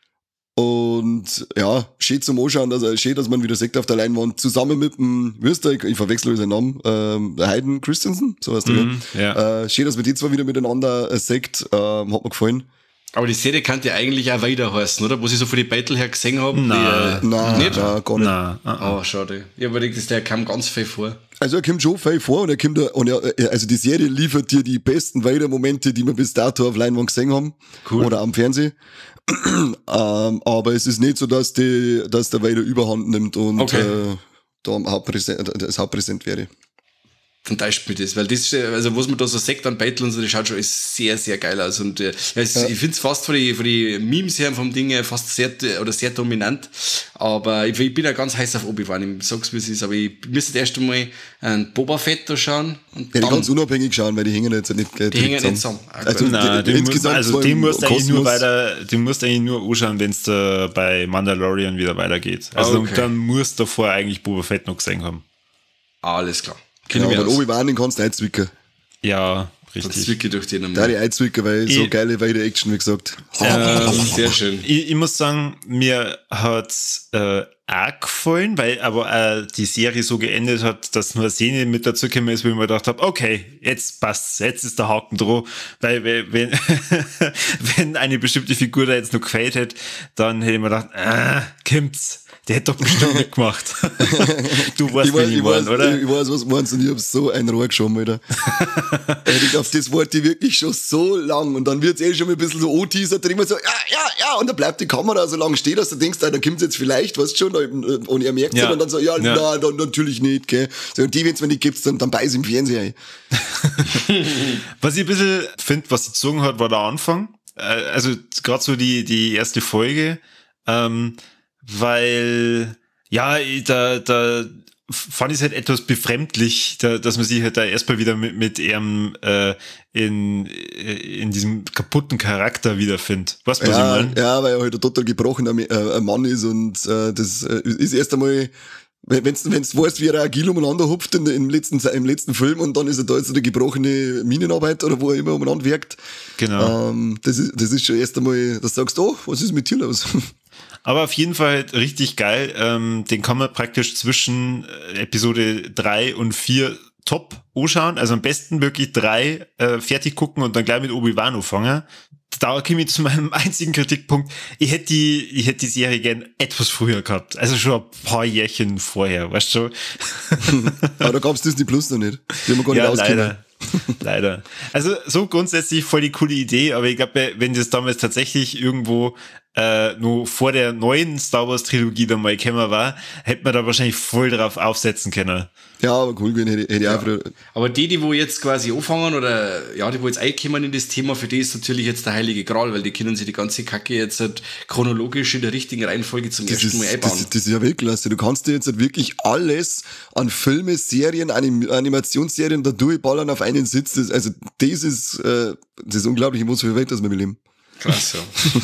Und ja, schön zum Anschauen, dass er schön, dass man wieder sieht auf der Leinwand, zusammen mit dem, wie heißt der, ich, ich verwechsel seinen Namen, ähm, der Hayden Christensen, so heißt der, Mhm, gell? ja. Äh, schön, dass wir die zwei wieder miteinander äh, sieht, ähm, hat mir gefallen. Aber die Serie kann ja eigentlich auch weiter heißen, oder? Wo ich so von den Battle her gesehen habe. Nein. Die, äh, Nein, nicht? nein, gar nicht. Na, ah, ah. Oh, schade. Ich habe überlegt, der kam ganz viel vor. Also er kommt schon viel vor und er kommt da, und er, also die Serie liefert dir die besten Vader-Momente, die wir bis dato auf Leinwand gesehen haben. Cool. Oder am Fernsehen. ähm, aber es ist nicht so, dass die, dass der Vader Überhand nimmt und Okay. äh, da am Hauptpräsent, das Hauptpräsent wäre. dann täuscht mich das, weil das, also was man da so sagt an Battle und so, das schaut schon ist sehr, sehr geil aus und äh, es, ja. ich finde es fast von den, von den Memes her vom Ding her fast sehr, oder sehr dominant, aber ich, ich bin ja ganz heiß auf Obi-Wan, ich sag's wie es ist, aber ich müsste erst einmal einen Boba Fett da schauen. Und ja, die ganz unabhängig schauen, weil die hängen jetzt nicht Die hängen nicht zusammen. Ah, also, nein, den musst, also den musst du eigentlich nur weiter, den musst du eigentlich nur anschauen, wenn es da bei Mandalorian wieder weitergeht. Also okay. Dann musst du davor eigentlich Boba Fett noch gesehen haben. Alles klar. Genau, aber Obi-Wan, den kannst du einzwicken. Ja, richtig. Das zwicke durch den. Da die einzwicken, weil ich, so geile weite Action, wie gesagt. Ähm, sehr schön. Ich, ich muss sagen, mir hat's äh, auch gefallen, weil aber äh, die Serie so geendet hat, dass nur eine Szene mit dazu gekommen ist, wo ich mir gedacht habe, okay, jetzt passt's, jetzt ist der Haken dran, weil wenn, wenn eine bestimmte Figur da jetzt noch gefällt hätte, dann hätte ich mir gedacht, ah, kommt's. Der hätte doch bestimmt nicht gemacht. Du weißt, ich weiß, wie ich weiß, oder? Ich weiß, was meinst du, und ich hab so ein Rohr geschoben, Alter. Ich auf das Wort die wirklich schon so lang und dann wird's eh schon ein bisschen so anteasert, dann immer so, ja, ja, ja, und dann bleibt die Kamera so lang stehen, dass du denkst, dann kommt's jetzt vielleicht, weißt du schon, und er merkt es ja. Und dann so, ja, ja. Na, dann natürlich nicht, gell. So, und die, wenn's mir nicht gibt's, dann, dann beiß im Fernseher. Was ich ein bisschen finde, was sie gezogen hat, war der Anfang. Also, gerade so die, die erste Folge, ähm, weil, ja, da, da fand ich es halt etwas befremdlich, da, dass man sich halt da erstmal wieder mit, mit ihm äh, in, in diesem kaputten Charakter wiederfindet. Weißt du, was ja, ich meine? Ja, weil er halt ein total gebrochener äh, ein Mann ist und äh, das äh, ist erst einmal, wenn du weißt, wie er agil umeinander hupft in, im, letzten, im letzten Film und dann ist er da jetzt so der gebrochene Minenarbeiter oder wo er immer umeinander wirkt. Genau. Ähm, das, ist, das ist schon erst einmal, das sagst du, oh, was ist mit dir los? Aber auf jeden Fall halt richtig geil. Ähm, den kann man praktisch zwischen Episode drei und vier top anschauen. Also am besten wirklich drei äh, fertig gucken und dann gleich mit Obi-Wan anfangen. Da komme ich zu meinem einzigen Kritikpunkt. Ich hätte die, ich hätte die Serie gern etwas früher gehabt. Also schon ein paar Jährchen vorher, weißt du? Aber da gab's Disney Plus noch nicht. Die haben wir gar nicht ja, auskennen. leider. Leider. Also so grundsätzlich voll die coole Idee, aber ich glaube, wenn das damals tatsächlich irgendwo äh, nur vor der neuen Star Wars Trilogie dann mal gekommen war, hätte man da wahrscheinlich voll drauf aufsetzen können. Ja, aber cool gewesen, hätte, hätte ich ja. auch früher. Aber die, die wo jetzt quasi anfangen oder ja, die wo jetzt einkommen in das Thema, für die ist natürlich jetzt der heilige Gral, weil die können sich die ganze Kacke jetzt halt chronologisch in der richtigen Reihenfolge zum das ersten ist, Mal einbauen. Das, das ist ja Weltklasse. Du kannst dir jetzt halt wirklich alles an Filme, Serien, Anim- Animationsserien da durchballern auf einen Sitz. Das, also das ist, äh, das ist unglaublich, in was für eine Welt das wir leben. Krass, ja.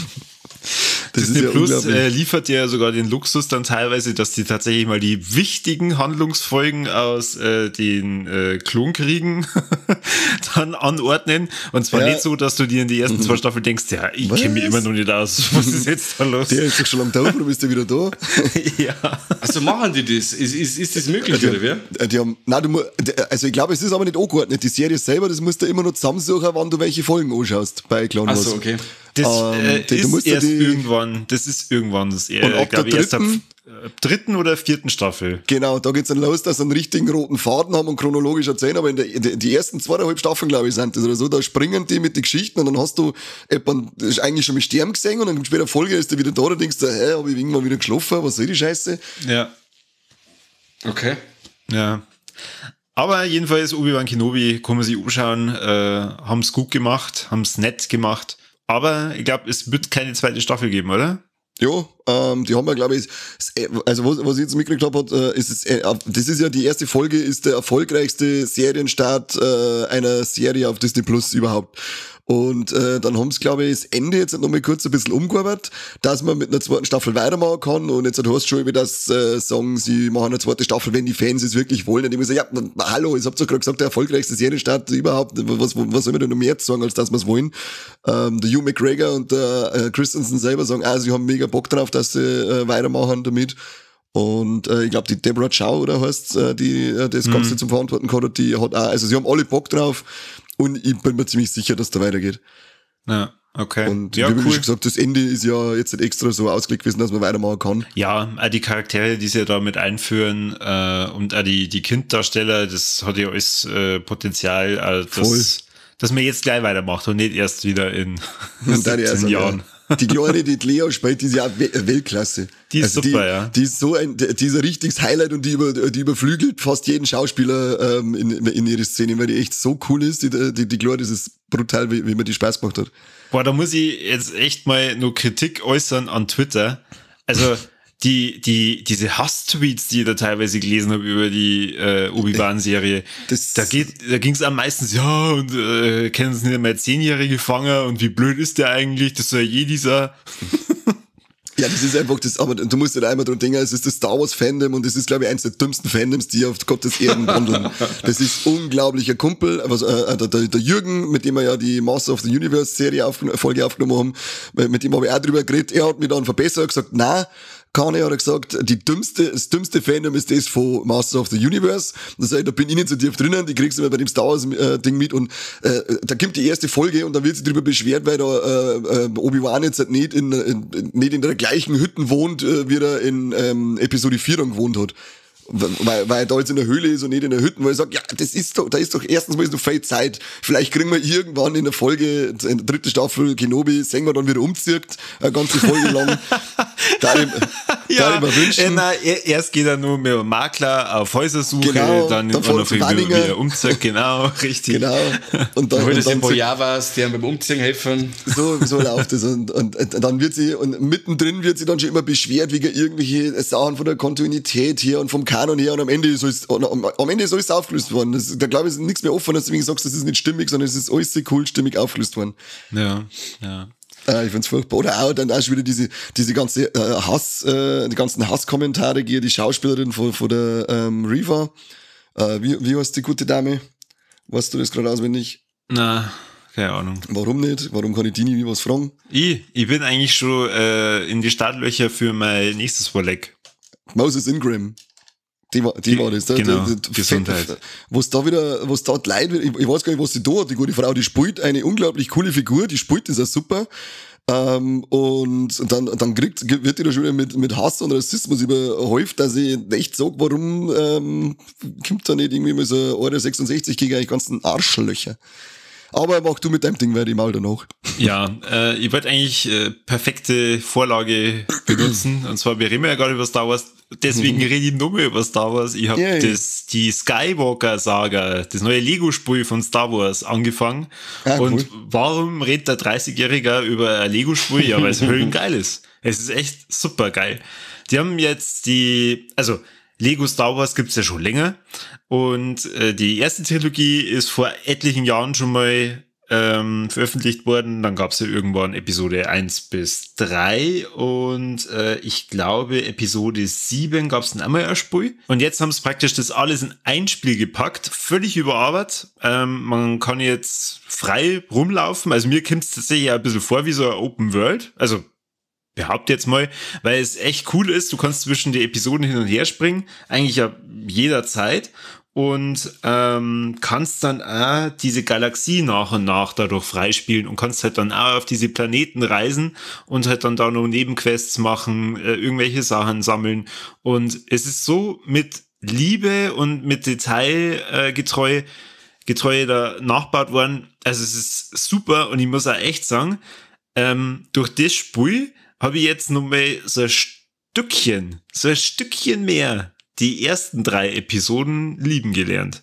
Das Disney ist ja Plus äh, liefert ja sogar den Luxus dann teilweise, dass die tatsächlich mal die wichtigen Handlungsfolgen aus äh, den äh, Klonkriegen dann anordnen. Und zwar ja. nicht so, dass du dir in die ersten zwei Staffeln denkst, ja, ich kenne mich immer noch nicht aus. Was ist jetzt da los? Der ist doch schon lange da, oder bist du wieder da? Ja. Also machen die das? Ist, ist, ist das möglich, die, oder wer? Die haben, nein, du, also ich glaube, es ist aber nicht angeordnet. Die Serie selber, das musst du immer noch zusammensuchen, wann du welche Folgen anschaust bei Clone Wars. Ach so, okay. Das ähm, äh, die, ist erst die, irgendwann, das ist irgendwann, das äh, und ab glaube der ich, erst ab dritten, äh, dritten oder vierten Staffel. Genau, da geht's dann los, dass sie einen richtigen roten Faden haben und chronologisch erzählen, aber in der, die, die ersten zweieinhalb Staffeln, glaube ich, sind das oder so, da springen die mit den Geschichten und dann hast du jemanden, das ist eigentlich schon mit Sterben gesehen und dann später Folge ist der wieder da, da denkst du, hä, hab ich irgendwann wieder geschlafen, was soll die Scheiße? Ja. Okay. Ja. Aber jedenfalls Obi-Wan Kenobi, kann man sich anschauen, äh, haben es gut gemacht, haben es nett gemacht. Aber ich glaube, es wird keine zweite Staffel geben, oder? Ja, ähm, die haben ja, glaube ich, also was, was ich jetzt mitgekriegt habe, ist es, äh, das ist ja die erste Folge, ist der erfolgreichste Serienstart äh, einer Serie auf Disney Plus überhaupt. Und äh, dann haben sie, glaube ich, das Ende jetzt noch mal kurz ein bisschen umgearbeitet, dass man mit einer zweiten Staffel weitermachen kann. Und jetzt hast du schon, wie das äh, sagen, sie machen eine zweite Staffel, wenn die Fans es wirklich wollen. Und ich muss sagen, ja, na, hallo, ich hab doch gerade gesagt, der erfolgreichste Serienstart überhaupt. Was, was soll man denn noch mehr sagen, als dass wir es wollen? Ähm, der Hugh McGregor und der äh, Christensen selber sagen, ah, sie haben mega Bock drauf, dass sie äh, weitermachen damit. Und äh, ich glaube, die Deborah Chow, oder heißt äh, die äh, das mhm. Ganze zum Verantworten hat, die hat auch, also sie haben alle Bock drauf. Und ich bin mir ziemlich sicher, dass da weitergeht. Ja, okay. Und ja, wie cool. schon gesagt, das Ende ist ja jetzt nicht extra so ausgelegt gewesen, dass man weitermachen kann. Ja, auch die Charaktere, die sie da mit einführen äh, und auch die, die Kinddarsteller, das hat ja alles äh, Potenzial, äh, dass, dass man jetzt gleich weitermacht und nicht erst wieder in siebzehn Jahren. Die Kleine, die Lea spielt, die ist ja auch Weltklasse. Die ist also super, die, ja. Die ist so ein, die ist ein richtiges Highlight und die, über, die überflügelt fast jeden Schauspieler ähm, in, in ihre Szene, weil die echt so cool ist. Die, die, die Kleine, das ist brutal, wie, wie mir die Spaß gemacht hat. Boah, da muss ich jetzt echt mal nur Kritik äußern an Twitter. Also, die, die, diese Hass-Tweets, die ich da teilweise gelesen habe über die äh, Obi-Wan-Serie, Das- da geht, da ging es am meistens, ja, und äh, kennen Sie nicht mal Zehnjährige Fanger und wie blöd ist der eigentlich? Das soll je dieser. Ja, das ist einfach das, aber du musst dir einmal dran denken, es ist das Star Wars Fandom und das ist, glaube ich, eins der dümmsten Fandoms, die auf Gottes Erden wandeln. Das ist unglaublicher Kumpel, also, äh, der, der, der Jürgen, mit dem wir ja die Master of the Universe Serie aufgen- Folge aufgenommen haben, mit dem habe ich auch drüber geredet, er hat mich dann verbessert, gesagt, na, Kanye hat er gesagt, die dümmste, das dümmste Fandom ist das von Masters of the Universe. Das heißt, da bin ich nicht so tief drinnen, die kriegst du immer bei dem Star Wars äh, Ding mit und äh, da kommt die erste Folge und dann wird sie drüber beschwert, weil da äh, äh, Obi-Wan jetzt halt nicht in, in, nicht in der gleichen Hütten wohnt, äh, wie er in ähm, Episode vier dann gewohnt hat. Weil, weil er da jetzt in der Höhle ist und nicht in der Hütte, weil ich sage, ja, das ist doch, da ist doch erstens mal ist noch viel Zeit. Vielleicht kriegen wir irgendwann in der Folge, in der dritten Staffel Kenobi, sehen wir dann wieder umzirkt, eine ganze Folge lang. Da ich, da ich mir äh, wünschen. na, er- erst geht er nur mit einem Makler auf Häusersuche, Genau, dann, dann dann fährt wieder, er zu wieder umzieht, genau, richtig. Genau. Und dann, Hol und das dann ein paar Javas, die einem beim Umziehen helfen. so, so läuft es. Und, und, und dann wird sie, und mittendrin wird sie dann schon immer beschwert wegen irgendwelche Sachen von der Kontinuität hier und vom Kanon her und am Ende ist alles, am, am Ende ist alles aufgelöst worden. Das, da glaube ich, ist nichts mehr offen, deswegen sagst du, das ist nicht stimmig, sondern es ist alles sehr cool stimmig aufgelöst worden. Ja, ja. Äh, ich find's furchtbar. Oder auch dann auch schon wieder diese, diese ganze äh, Hass, äh, die ganzen Hasskommentare gegen die Schauspielerin von, von der ähm, Reva. Äh, wie, wie heißt die gute Dame? Weißt du das gerade auswendig? Na, keine Ahnung. Warum nicht? Warum kann ich die nie was fragen? Ich, ich bin eigentlich schon äh, in die Startlöcher für mein nächstes Vorleck. Moses Ingram. Die war, die Die- war das. Da, genau, da, da, Gesundheit. Was da wieder, was da die Leute, ich, ich weiß gar nicht, was sie da hat, die gute Frau, die spielt eine unglaublich coole Figur, die spielt das auch super. Ähm, und dann, dann kriegt, wird die da schon wieder mit, mit Hass und Rassismus überhäuft, dass ich echt sag, warum, ähm, kommt da nicht irgendwie mal so Euro sechsundsechzig gegen die ganzen Arschlöcher. Aber mach du mit deinem Ding weiter, ich mal danach. Ja, äh, ich wollte eigentlich äh, perfekte Vorlage benutzen. Und zwar, wir reden ja gerade über Star Wars. Deswegen rede ich nur mehr über Star Wars. Ich habe Yay. das die Skywalker-Saga, das neue Lego-Spiel von Star Wars angefangen. Ah, und cool. warum redet der dreißigjähriger über ein Lego-Spiel? Ja, weil es höllengeil ist. Es ist echt super geil. Die haben jetzt die, also Lego Star Wars gibt's ja schon länger. Und äh, die erste Trilogie ist vor etlichen Jahren schon mal ähm, veröffentlicht worden. Dann gab's ja irgendwann Episode eins bis drei und äh, ich glaube Episode sieben gab's dann einmal ein Spiel. Und jetzt haben sie praktisch das alles in ein Spiel gepackt, völlig überarbeitet. Ähm, man kann jetzt frei rumlaufen. Also mir kommt's tatsächlich auch ein bisschen vor wie so ein Open World. Also behaupte jetzt mal, weil es echt cool ist. Du kannst zwischen die Episoden hin und her springen, eigentlich ja jederzeit. Und ähm, kannst dann auch diese Galaxie nach und nach dadurch freispielen und kannst halt dann auch auf diese Planeten reisen und halt dann da noch Nebenquests machen, äh, irgendwelche Sachen sammeln. Und es ist so mit Liebe und mit Detail äh, getreu, getreu da nachgebaut worden. Also es ist super und ich muss auch echt sagen, ähm, durch das Spiel habe ich jetzt noch mal so ein Stückchen, so ein Stückchen mehr die ersten drei Episoden lieben gelernt.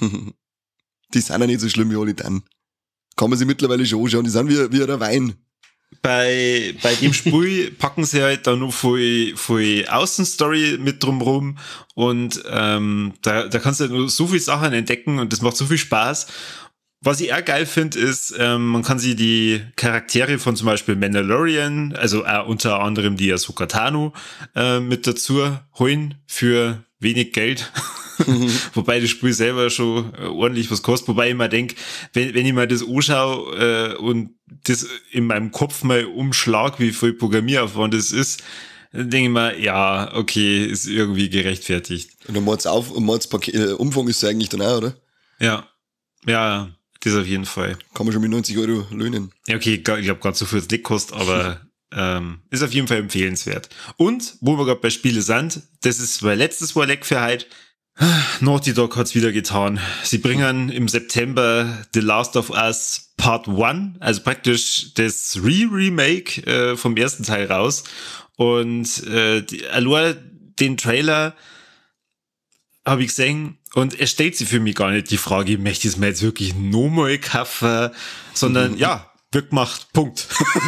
Die sind ja nicht so schlimm wie alle dann. Kann man sie mittlerweile schon anschauen, die sind wie, wie ein Wein. Bei, bei dem Spiel packen sie halt da noch viel, viel Außenstory mit drumrum und ähm, da, da kannst du halt nur so viele Sachen entdecken und das macht so viel Spaß. Was ich auch geil finde, ist, ähm, man kann sich die Charaktere von zum Beispiel Mandalorian, also auch unter anderem die Ahsoka Tano, äh, mit dazu holen für wenig Geld. Wobei das Spiel selber schon äh, ordentlich was kostet. Wobei ich mir denke, wenn, wenn ich mir das anschaue äh, und das in meinem Kopf mal umschlag, wie viel Programmieraufwand das ist, dann denke ich mir, ja, okay, ist irgendwie gerechtfertigt. Und der Mords auf, Mords äh, Umfang ist es eigentlich dann auch, oder? Ja, ja, das auf jeden Fall. Kann man schon mit neunzig Euro löhnen. Ja, okay, ich glaube gerade so viel es nicht kostet, aber ähm, ist auf jeden Fall empfehlenswert. Und, wo wir gerade bei Spiele sind, das ist mein letztes Vorleck für heute, Naughty Dog hat's wieder getan. Sie bringen im September The Last of Us Part eins, also praktisch das Re-Remake äh, vom ersten Teil raus. Und äh, die, allein den Trailer habe ich gesehen und es stellt sich für mich gar nicht die Frage, möchte ich es mir jetzt wirklich nochmal kaufen, sondern ja, wird gemacht, Punkt.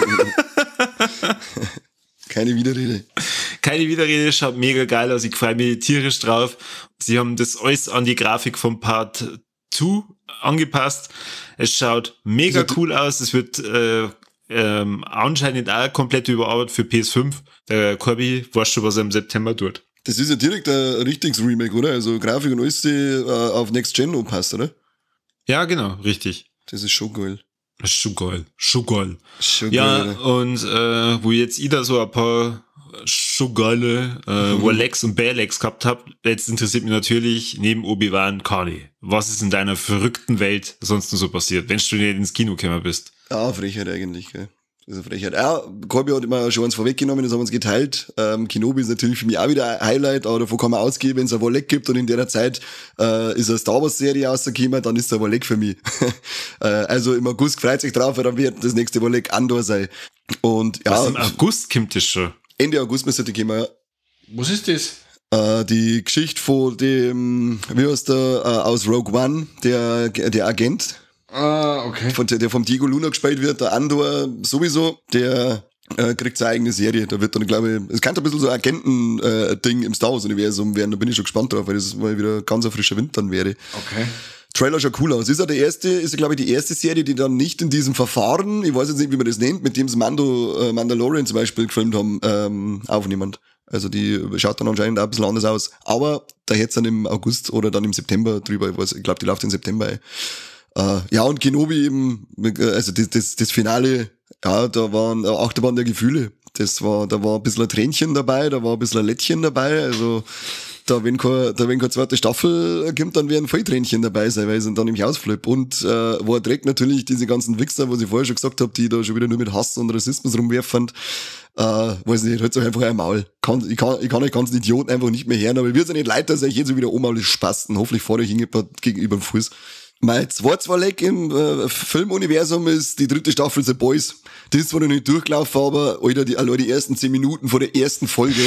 Keine Widerrede. Keine Widerrede, schaut mega geil aus, ich freue mich tierisch drauf. Sie haben das alles an die Grafik vom Part zwei angepasst. Es schaut mega also, cool aus, es wird äh, ähm, anscheinend auch komplett überarbeitet für P S fünf. Der Corby weiß schon, was er im September tut. Das ist ja direkt ein richtiges Remake, oder? Also Grafik und alles, die äh, auf Next Gen passt, oder? Ja, genau, richtig. Das ist schon geil. Das ist schon geil. Schon geil. Schon ja, geil, und äh, wo jetzt ich da so ein paar schon geile äh, mhm. Warlex und Bearlex gehabt hab, jetzt interessiert mich natürlich neben Obi-Wan Kali. Was ist in deiner verrückten Welt sonst noch so passiert, wenn du nicht ins Kino gekommen bist? Ja, Frechheit eigentlich, gell. Das ist eine Frechheit. Ja, Corby hat immer schon eins vorweggenommen, das haben wir uns geteilt. Ähm, Kenobi ist natürlich für mich auch wieder ein Highlight, aber davon kann man ausgehen, wenn es ein Warleck gibt und in der Zeit äh, ist eine Star Wars Serie rausgekommen, dann ist der Warleck für mich. äh, also im August freut sich drauf, weil dann wird das nächste Warleck Andor sein. Und ja. Was, im August kommt das schon? Ende August müsste die kommen, ja. Was ist das? Äh, die Geschichte von dem, wie heißt der, äh, aus Rogue One, der, der Agent. Ah, okay. Von, der vom Diego Luna gespielt wird, der Andor sowieso, der äh, kriegt seine eigene Serie. Da wird dann, glaube ich, es kann ein bisschen so ein Agenten-Ding äh, im Star Wars-Universum werden, da bin ich schon gespannt drauf, weil das mal wieder ganz ein frischer Wind dann wäre. Okay. Trailer schaut cool aus. Ist ja der erste, ist ja, glaube ich, die erste Serie, die dann nicht in diesem Verfahren, ich weiß jetzt nicht, wie man das nennt, mit dem sie Mando, äh, Mandalorian zum Beispiel gefilmt haben, ähm, aufnehmen. Also die schaut dann anscheinend auch ein bisschen anders aus. Aber da hätte es dann im August oder dann im September drüber, ich weiß, ich glaube, die läuft im September, ey. Uh, ja, und Kenobi eben, also das, das, das Finale, ja, da waren Achterbahn der Gefühle. Das war, da war ein bisschen ein Tränchen dabei, da war ein bisschen ein Lättchen dabei, also da wenn keine, da wenn keine zweite Staffel kommt, dann werden voll Tränchen dabei sein, weil sie dann nämlich ausflippen. Und äh, war direkt natürlich diese ganzen Wichser, was ich vorher schon gesagt habe, die da schon wieder nur mit Hass und Rassismus rumwerfen. Äh, weiß nicht, hört euch einfach ein Maul. Kann, ich, kann, ich kann euch ganzen Idioten einfach nicht mehr hören, aber ich würde es nicht leid, dass ich jetzt so wieder oben spasten. Hoffentlich fahre ich gegenüber dem Fuß. Mein zweites Warleck im äh, Filmuniversum ist die dritte Staffel The Boys. Das ist zwar noch nicht durchgelaufen, aber Alter, die, allein die ersten zehn Minuten vor der ersten Folge,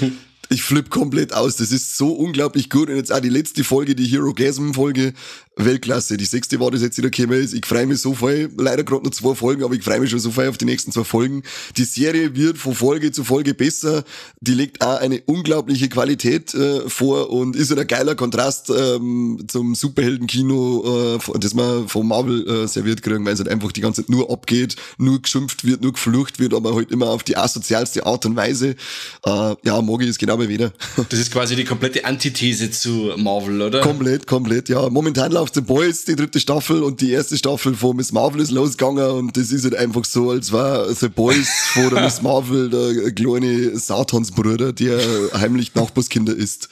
ich flipp komplett aus. Das ist so unglaublich gut. Und jetzt auch die letzte Folge, die Hero-Gasm-Folge, Weltklasse. Die sechste war das jetzt wieder gekommen ist. Ich freue mich so voll. Leider gerade nur zwei Folgen, aber ich freue mich schon so voll auf die nächsten zwei Folgen. Die Serie wird von Folge zu Folge besser. Die legt auch eine unglaubliche Qualität äh, vor und ist ein geiler Kontrast ähm, zum Superhelden-Kino, äh, das man von Marvel äh, serviert kriegen, weil es halt einfach die ganze Zeit nur abgeht, nur geschimpft wird, nur geflucht wird, aber halt immer auf die asozialste Art und Weise. Äh, ja, Mogi ist genau bei wieder. Das ist quasi die komplette Antithese zu Marvel, oder? Komplett, komplett, ja. Momentan läuft The Boys, die dritte Staffel, und die erste Staffel von Miss Marvel ist losgegangen, und das ist halt einfach so, als war The Boys vor der Miss Marvel der kleine Satansbruder, der heimlich Nachbarskinder isst.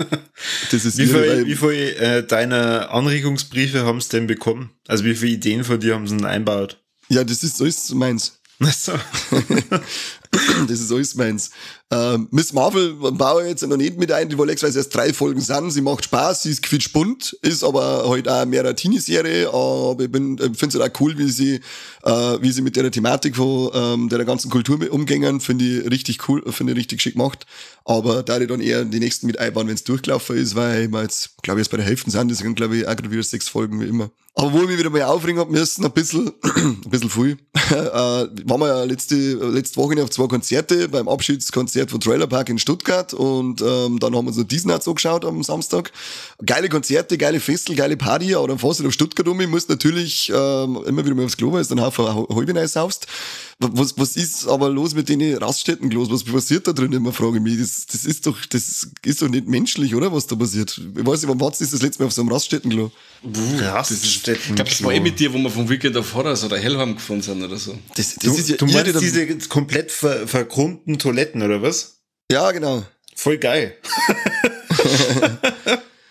Das ist wie viele wie viel, äh, deiner Anregungsbriefe haben sie denn bekommen? Also wie viele Ideen von dir haben sie denn einbaut? Ja, das ist alles meins. Ach so. Das ist alles meins. Ähm, Miss Marvel baue ich jetzt noch nicht mit ein, die Wolex, weil es erst drei Folgen sind. Sie macht Spaß, sie ist quietschbunt, ist aber halt auch mehr eine Teenie-Serie, aber ich bin, finde es halt auch cool, wie sie, äh, wie sie mit der Thematik von ähm, der ganzen Kultur umgängen, finde ich richtig cool, finde ich richtig schick gemacht. Aber da ich dann eher die nächsten mit einbauen, wenn es durchgelaufen ist, weil wir jetzt, glaube ich, jetzt bei der Hälfte sind, das sind, glaube ich, auch gerade wieder sechs Folgen wie immer. Aber wo ich mich wieder mal aufregen hab müssen, ein bisschen, ein bisschen viel, äh, waren wir ja letzte, letzte Woche auf zwei Konzerte, beim Abschiedskonzert von Trailer Park in Stuttgart, und ähm, dann haben wir uns noch diesen auch so geschaut am Samstag. Geile Konzerte, geile Festel, geile Party, aber dann fährst du auf Stuttgart um, ich muss natürlich ähm, immer wieder mal aufs Klo, weil es dann Haufen Halbinei saufst. Was, was ist aber los mit den Raststätten-Klos? Was passiert da drin? Immer frage ich mich. Das, das ist doch, das ist doch nicht menschlich, oder? Was da passiert? Ich weiß nicht, wann warst du das letzte Mal auf so einem Raststätten-Klo? Raststätten-Klo. Ich glaube, das war eh mit dir, wo wir vom Weekend of Horrors oder Hellheim gefahren sind oder so. Das, das du, ist ja du meinst diese komplett ver, verkrummten Toiletten, oder was? Ja, genau. Voll geil.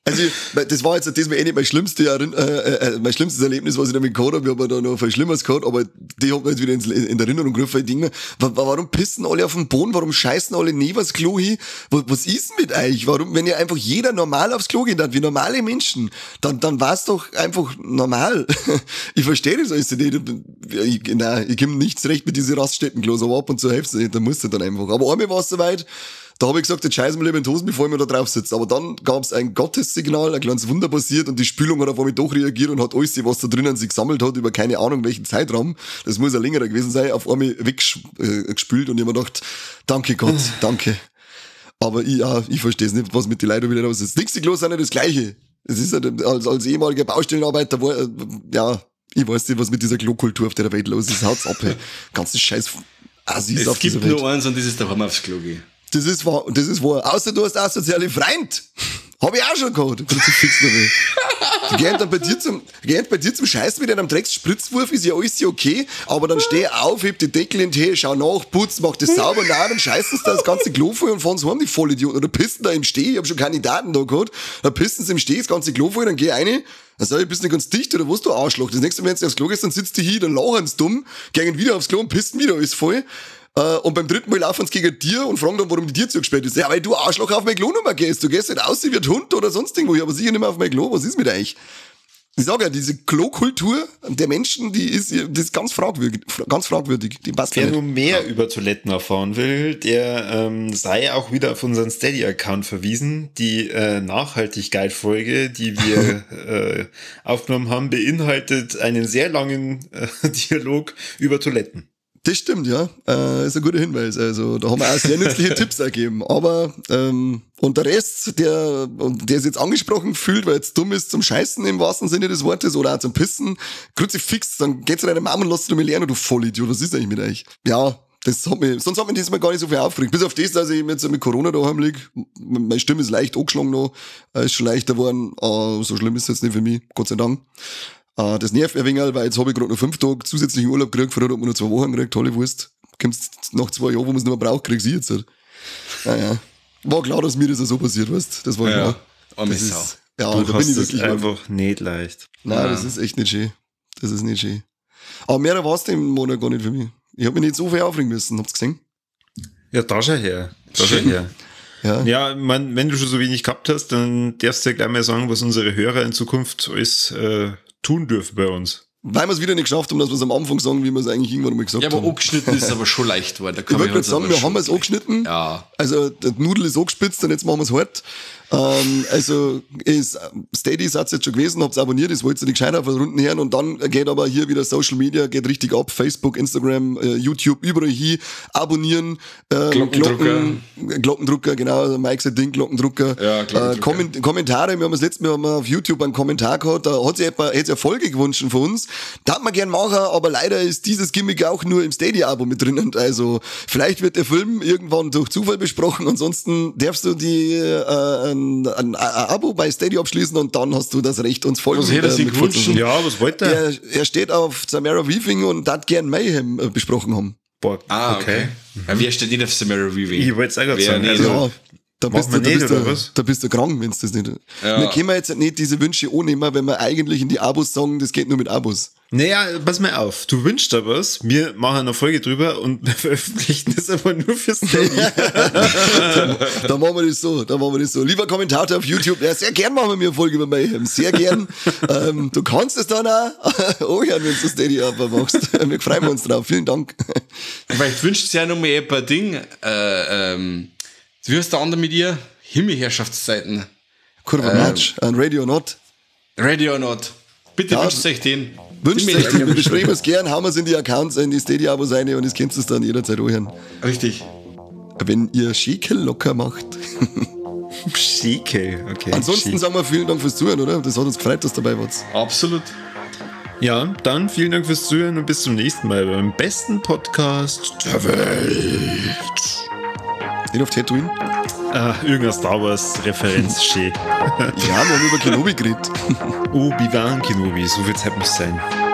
Also, das war jetzt diesmal eh nicht mein, schlimmste, äh, äh, mein schlimmstes Erlebnis, was ich damit gehabt habe. Ich habe da noch viel Schlimmeres gehabt, aber die hat mir jetzt wieder in der Erinnerung gerufen. Ich denke mir, warum pissen alle auf den Boden? Warum scheißen alle neben das Klo hin? Was ist denn mit euch? Warum, wenn ja einfach jeder normal aufs Klo geht, wie normale Menschen, dann, dann war es doch einfach normal. Ich verstehe das alles nicht. Ich, nein, ich komme nicht zurecht mit diesen Raststättenklos, aber ab und zu hilft es nicht, da musst du dann einfach. Aber einmal war es soweit, da habe ich gesagt, jetzt scheißen wir lieber in die Hosen, bevor ich mir da drauf sitze. Aber dann gab es ein Gottessignal, ein kleines Wunder passiert und die Spülung hat auf einmal doch reagiert und hat alles, was da drinnen sich gesammelt hat, über keine Ahnung welchen Zeitraum, das muss ein längerer gewesen sein, auf einmal weggespült und ich habe mir gedacht, danke Gott, danke. Aber ich, ja, ich verstehe es nicht, was mit den Leuten wieder los ist. Nichts, die Klos sind ja das Gleiche. Es ist ja, als, als ehemaliger Baustellenarbeiter, war, ja, ich weiß nicht, was mit dieser Klokultur auf der Welt los ist. Haut's ab, hey. Ganzen Scheiß Assis es auf dieser Welt. Es gibt nur eins und das ist daheim aufs Klo gehen. Das ist wahr, das ist wahr. Außer du hast auch soziale Freund. Hab ich auch schon gehabt. Die gehen dann bei dir zum, die gehen bei dir zum Scheißen mit einem Drecksspritzwurf, ist ja alles okay, aber dann steh auf, heb die Deckel in den Tee, schau nach, putz, mach das sauber, nein, dann scheißen sie da das ganze Klo voll und fahren sie heim, die Vollidioten. Oder pissen da im Steh, ich hab schon Kandidaten da gehabt, da pissen sie im Steh das ganze Klo voll, dann geh rein, dann sag ich, bist nicht ganz dicht oder was, du Arschloch. Das nächste Mal, wenn du aufs Klo gehst, dann sitzt die hier, dann lachen sie dumm, gehen wieder aufs Klo und pissen wieder alles voll. Uh, und beim dritten Mal laufen sie gegen dir und fragen dann, warum die dir zugesperrt ist. Ja, weil du Arschloch auf mein Klo nicht mehr gehst. Du gehst nicht aus wie ein Hund oder sonst irgendwo, aber sicher nicht mehr auf mein Klo. Was ist mit euch? Ich sage ja, diese Klokultur der Menschen, die ist, das ist ganz fragwürdig. Ganz fragwürdig. Die passt Wer nicht. nur mehr über Toiletten erfahren will, der ähm, sei auch wieder auf unseren Steady-Account verwiesen. Die äh, Nachhaltigkeit-Folge, die wir äh, aufgenommen haben, beinhaltet einen sehr langen äh, Dialog über Toiletten. Das stimmt, ja. Äh, ist ein guter Hinweis. Also da haben wir auch sehr nützliche Tipps ergeben. Aber ähm, und der Rest, der der es jetzt angesprochen fühlt, weil es dumm ist zum Scheißen im wahrsten Sinne des Wortes oder auch zum Pissen, Kruzifix, dann geht's zu deiner Mama und lass du mir lernen, du Vollidiot. Was ist eigentlich mit euch? Ja, das hat mich, sonst hat mich diesmal gar nicht so viel aufgeregt. Bis auf das, dass ich jetzt mit Corona daheim lieg. Meine Stimme ist leicht angeschlagen noch, ist schon leichter geworden. Uh, so schlimm ist es jetzt nicht für mich, Gott sei Dank. Uh, das nervt ein wenig, weil jetzt habe ich gerade noch fünf Tage zusätzlichen Urlaub gekriegt, vorher hat man nur zwei Wochen gekriegt, tolle Wurst. Kommst nach zwei Jahren, wo man es nicht mehr braucht, kriegst du jetzt halt. Naja. War klar, dass mir das auch so passiert, weißt du? Das war ja, klar. Ja, das ist, ja, du da hast bin ich das wirklich einfach mal. Nicht leicht. Nein, ja. Das ist echt nicht schön. Das ist nicht schön. Aber mehr war es dem Monat gar nicht für mich. Ich habe mich nicht so viel aufregen müssen, habt ihr gesehen? Ja, da schau her. Da schau her. Ja, ja man, wenn du schon so wenig gehabt hast, dann darfst du ja gleich mal sagen, was unsere Hörer in Zukunft alles äh, tun dürfen bei uns. Weil wir es wieder nicht geschafft haben, dass wir es am Anfang sagen, wie wir es eigentlich irgendwann mal gesagt haben. Ja, aber angeschnitten ist aber schon leicht geworden. Da ich wollte gerade sagen, wir haben es angeschnitten. Ja. Also, der Nudel ist angespitzt und jetzt machen wir es hart. Ähm, also, ist, Steady ist jetzt schon gewesen, habt's abonniert, das wollt ihr nicht gescheit auf den Runden hören und dann geht aber hier wieder Social Media, geht richtig ab, Facebook, Instagram, äh, YouTube, überall hier, abonnieren, äh, Glockendrucker. Glocken, Glockendrucker, genau, also Mike sein Ding, Glockendrucker. Ja, Glockendrucker. Äh, Komment- Kommentare, wir haben das letzte Mal auf YouTube einen Kommentar gehabt, da hat sich jemand, hätte Erfolge gewünscht von uns, da hat man gern machen, aber leider ist dieses Gimmick auch nur im Steady-Abo mit drin, also vielleicht wird der Film irgendwann durch Zufall besprochen, ansonsten darfst du die, äh, ein, ein, ein Abo bei Steady abschließen und dann hast du das Recht, uns folgen. Was hätte er sich gewünscht? Ja, was wollte er? er? Er steht auf Samara Weaving und hat gern Mayhem äh, besprochen haben. Boah, Ah, okay. okay. Mhm. Ja, wer steht nicht auf Samara Weaving? Ich wollte es auch gerade Wer sagen. nicht? Also, Ja, da bist, du, wir da, nicht, bist oder du, was? da bist du krank, wenn es das nicht. Ja. Wir können jetzt nicht diese Wünsche annehmen, wenn wir eigentlich in die Abos sagen, das geht nur mit Abos. Naja, pass mal auf. Du wünschst da was, wir machen eine Folge drüber und wir veröffentlichen das aber nur für Steady. da, da machen wir das so, da machen wir das so. Lieber Kommentator auf YouTube, ja, sehr gern machen wir mir eine Folge über Mayhem, sehr gern. ähm, du kannst es dann auch anhören, wenn du Steady-Abo machst. Wir freuen uns drauf, vielen Dank. Vielleicht wünscht ja noch mal ein paar Dinge. Äh, ähm, wie heißt der andere mit ihr? Himmelherrschaftszeiten. Kurva Ähm. Match, ein Radio Not. Ready or not. Bitte Ja, wünscht euch den. Wünscht Die euch, Mail- wir beschreiben es gern, hauen wir es in die Accounts, in die Steady-Abos rein und das könnt ihr es dann jederzeit anhören. Richtig. Wenn ihr Schäkel locker macht. Schicke, okay. Ansonsten Schick. sagen wir vielen Dank fürs Zuhören, oder? Das hat uns gefreut, dass ihr dabei wart. Absolut. Ja, dann vielen Dank fürs Zuhören und bis zum nächsten Mal beim besten Podcast der Welt. Den auf Tatooine? Ah, irgendeine Star Wars-Referenz, schön. Ja, wir haben über Kenobi geredet. Obi-Wan Kenobi, so viel Zeit muss sein.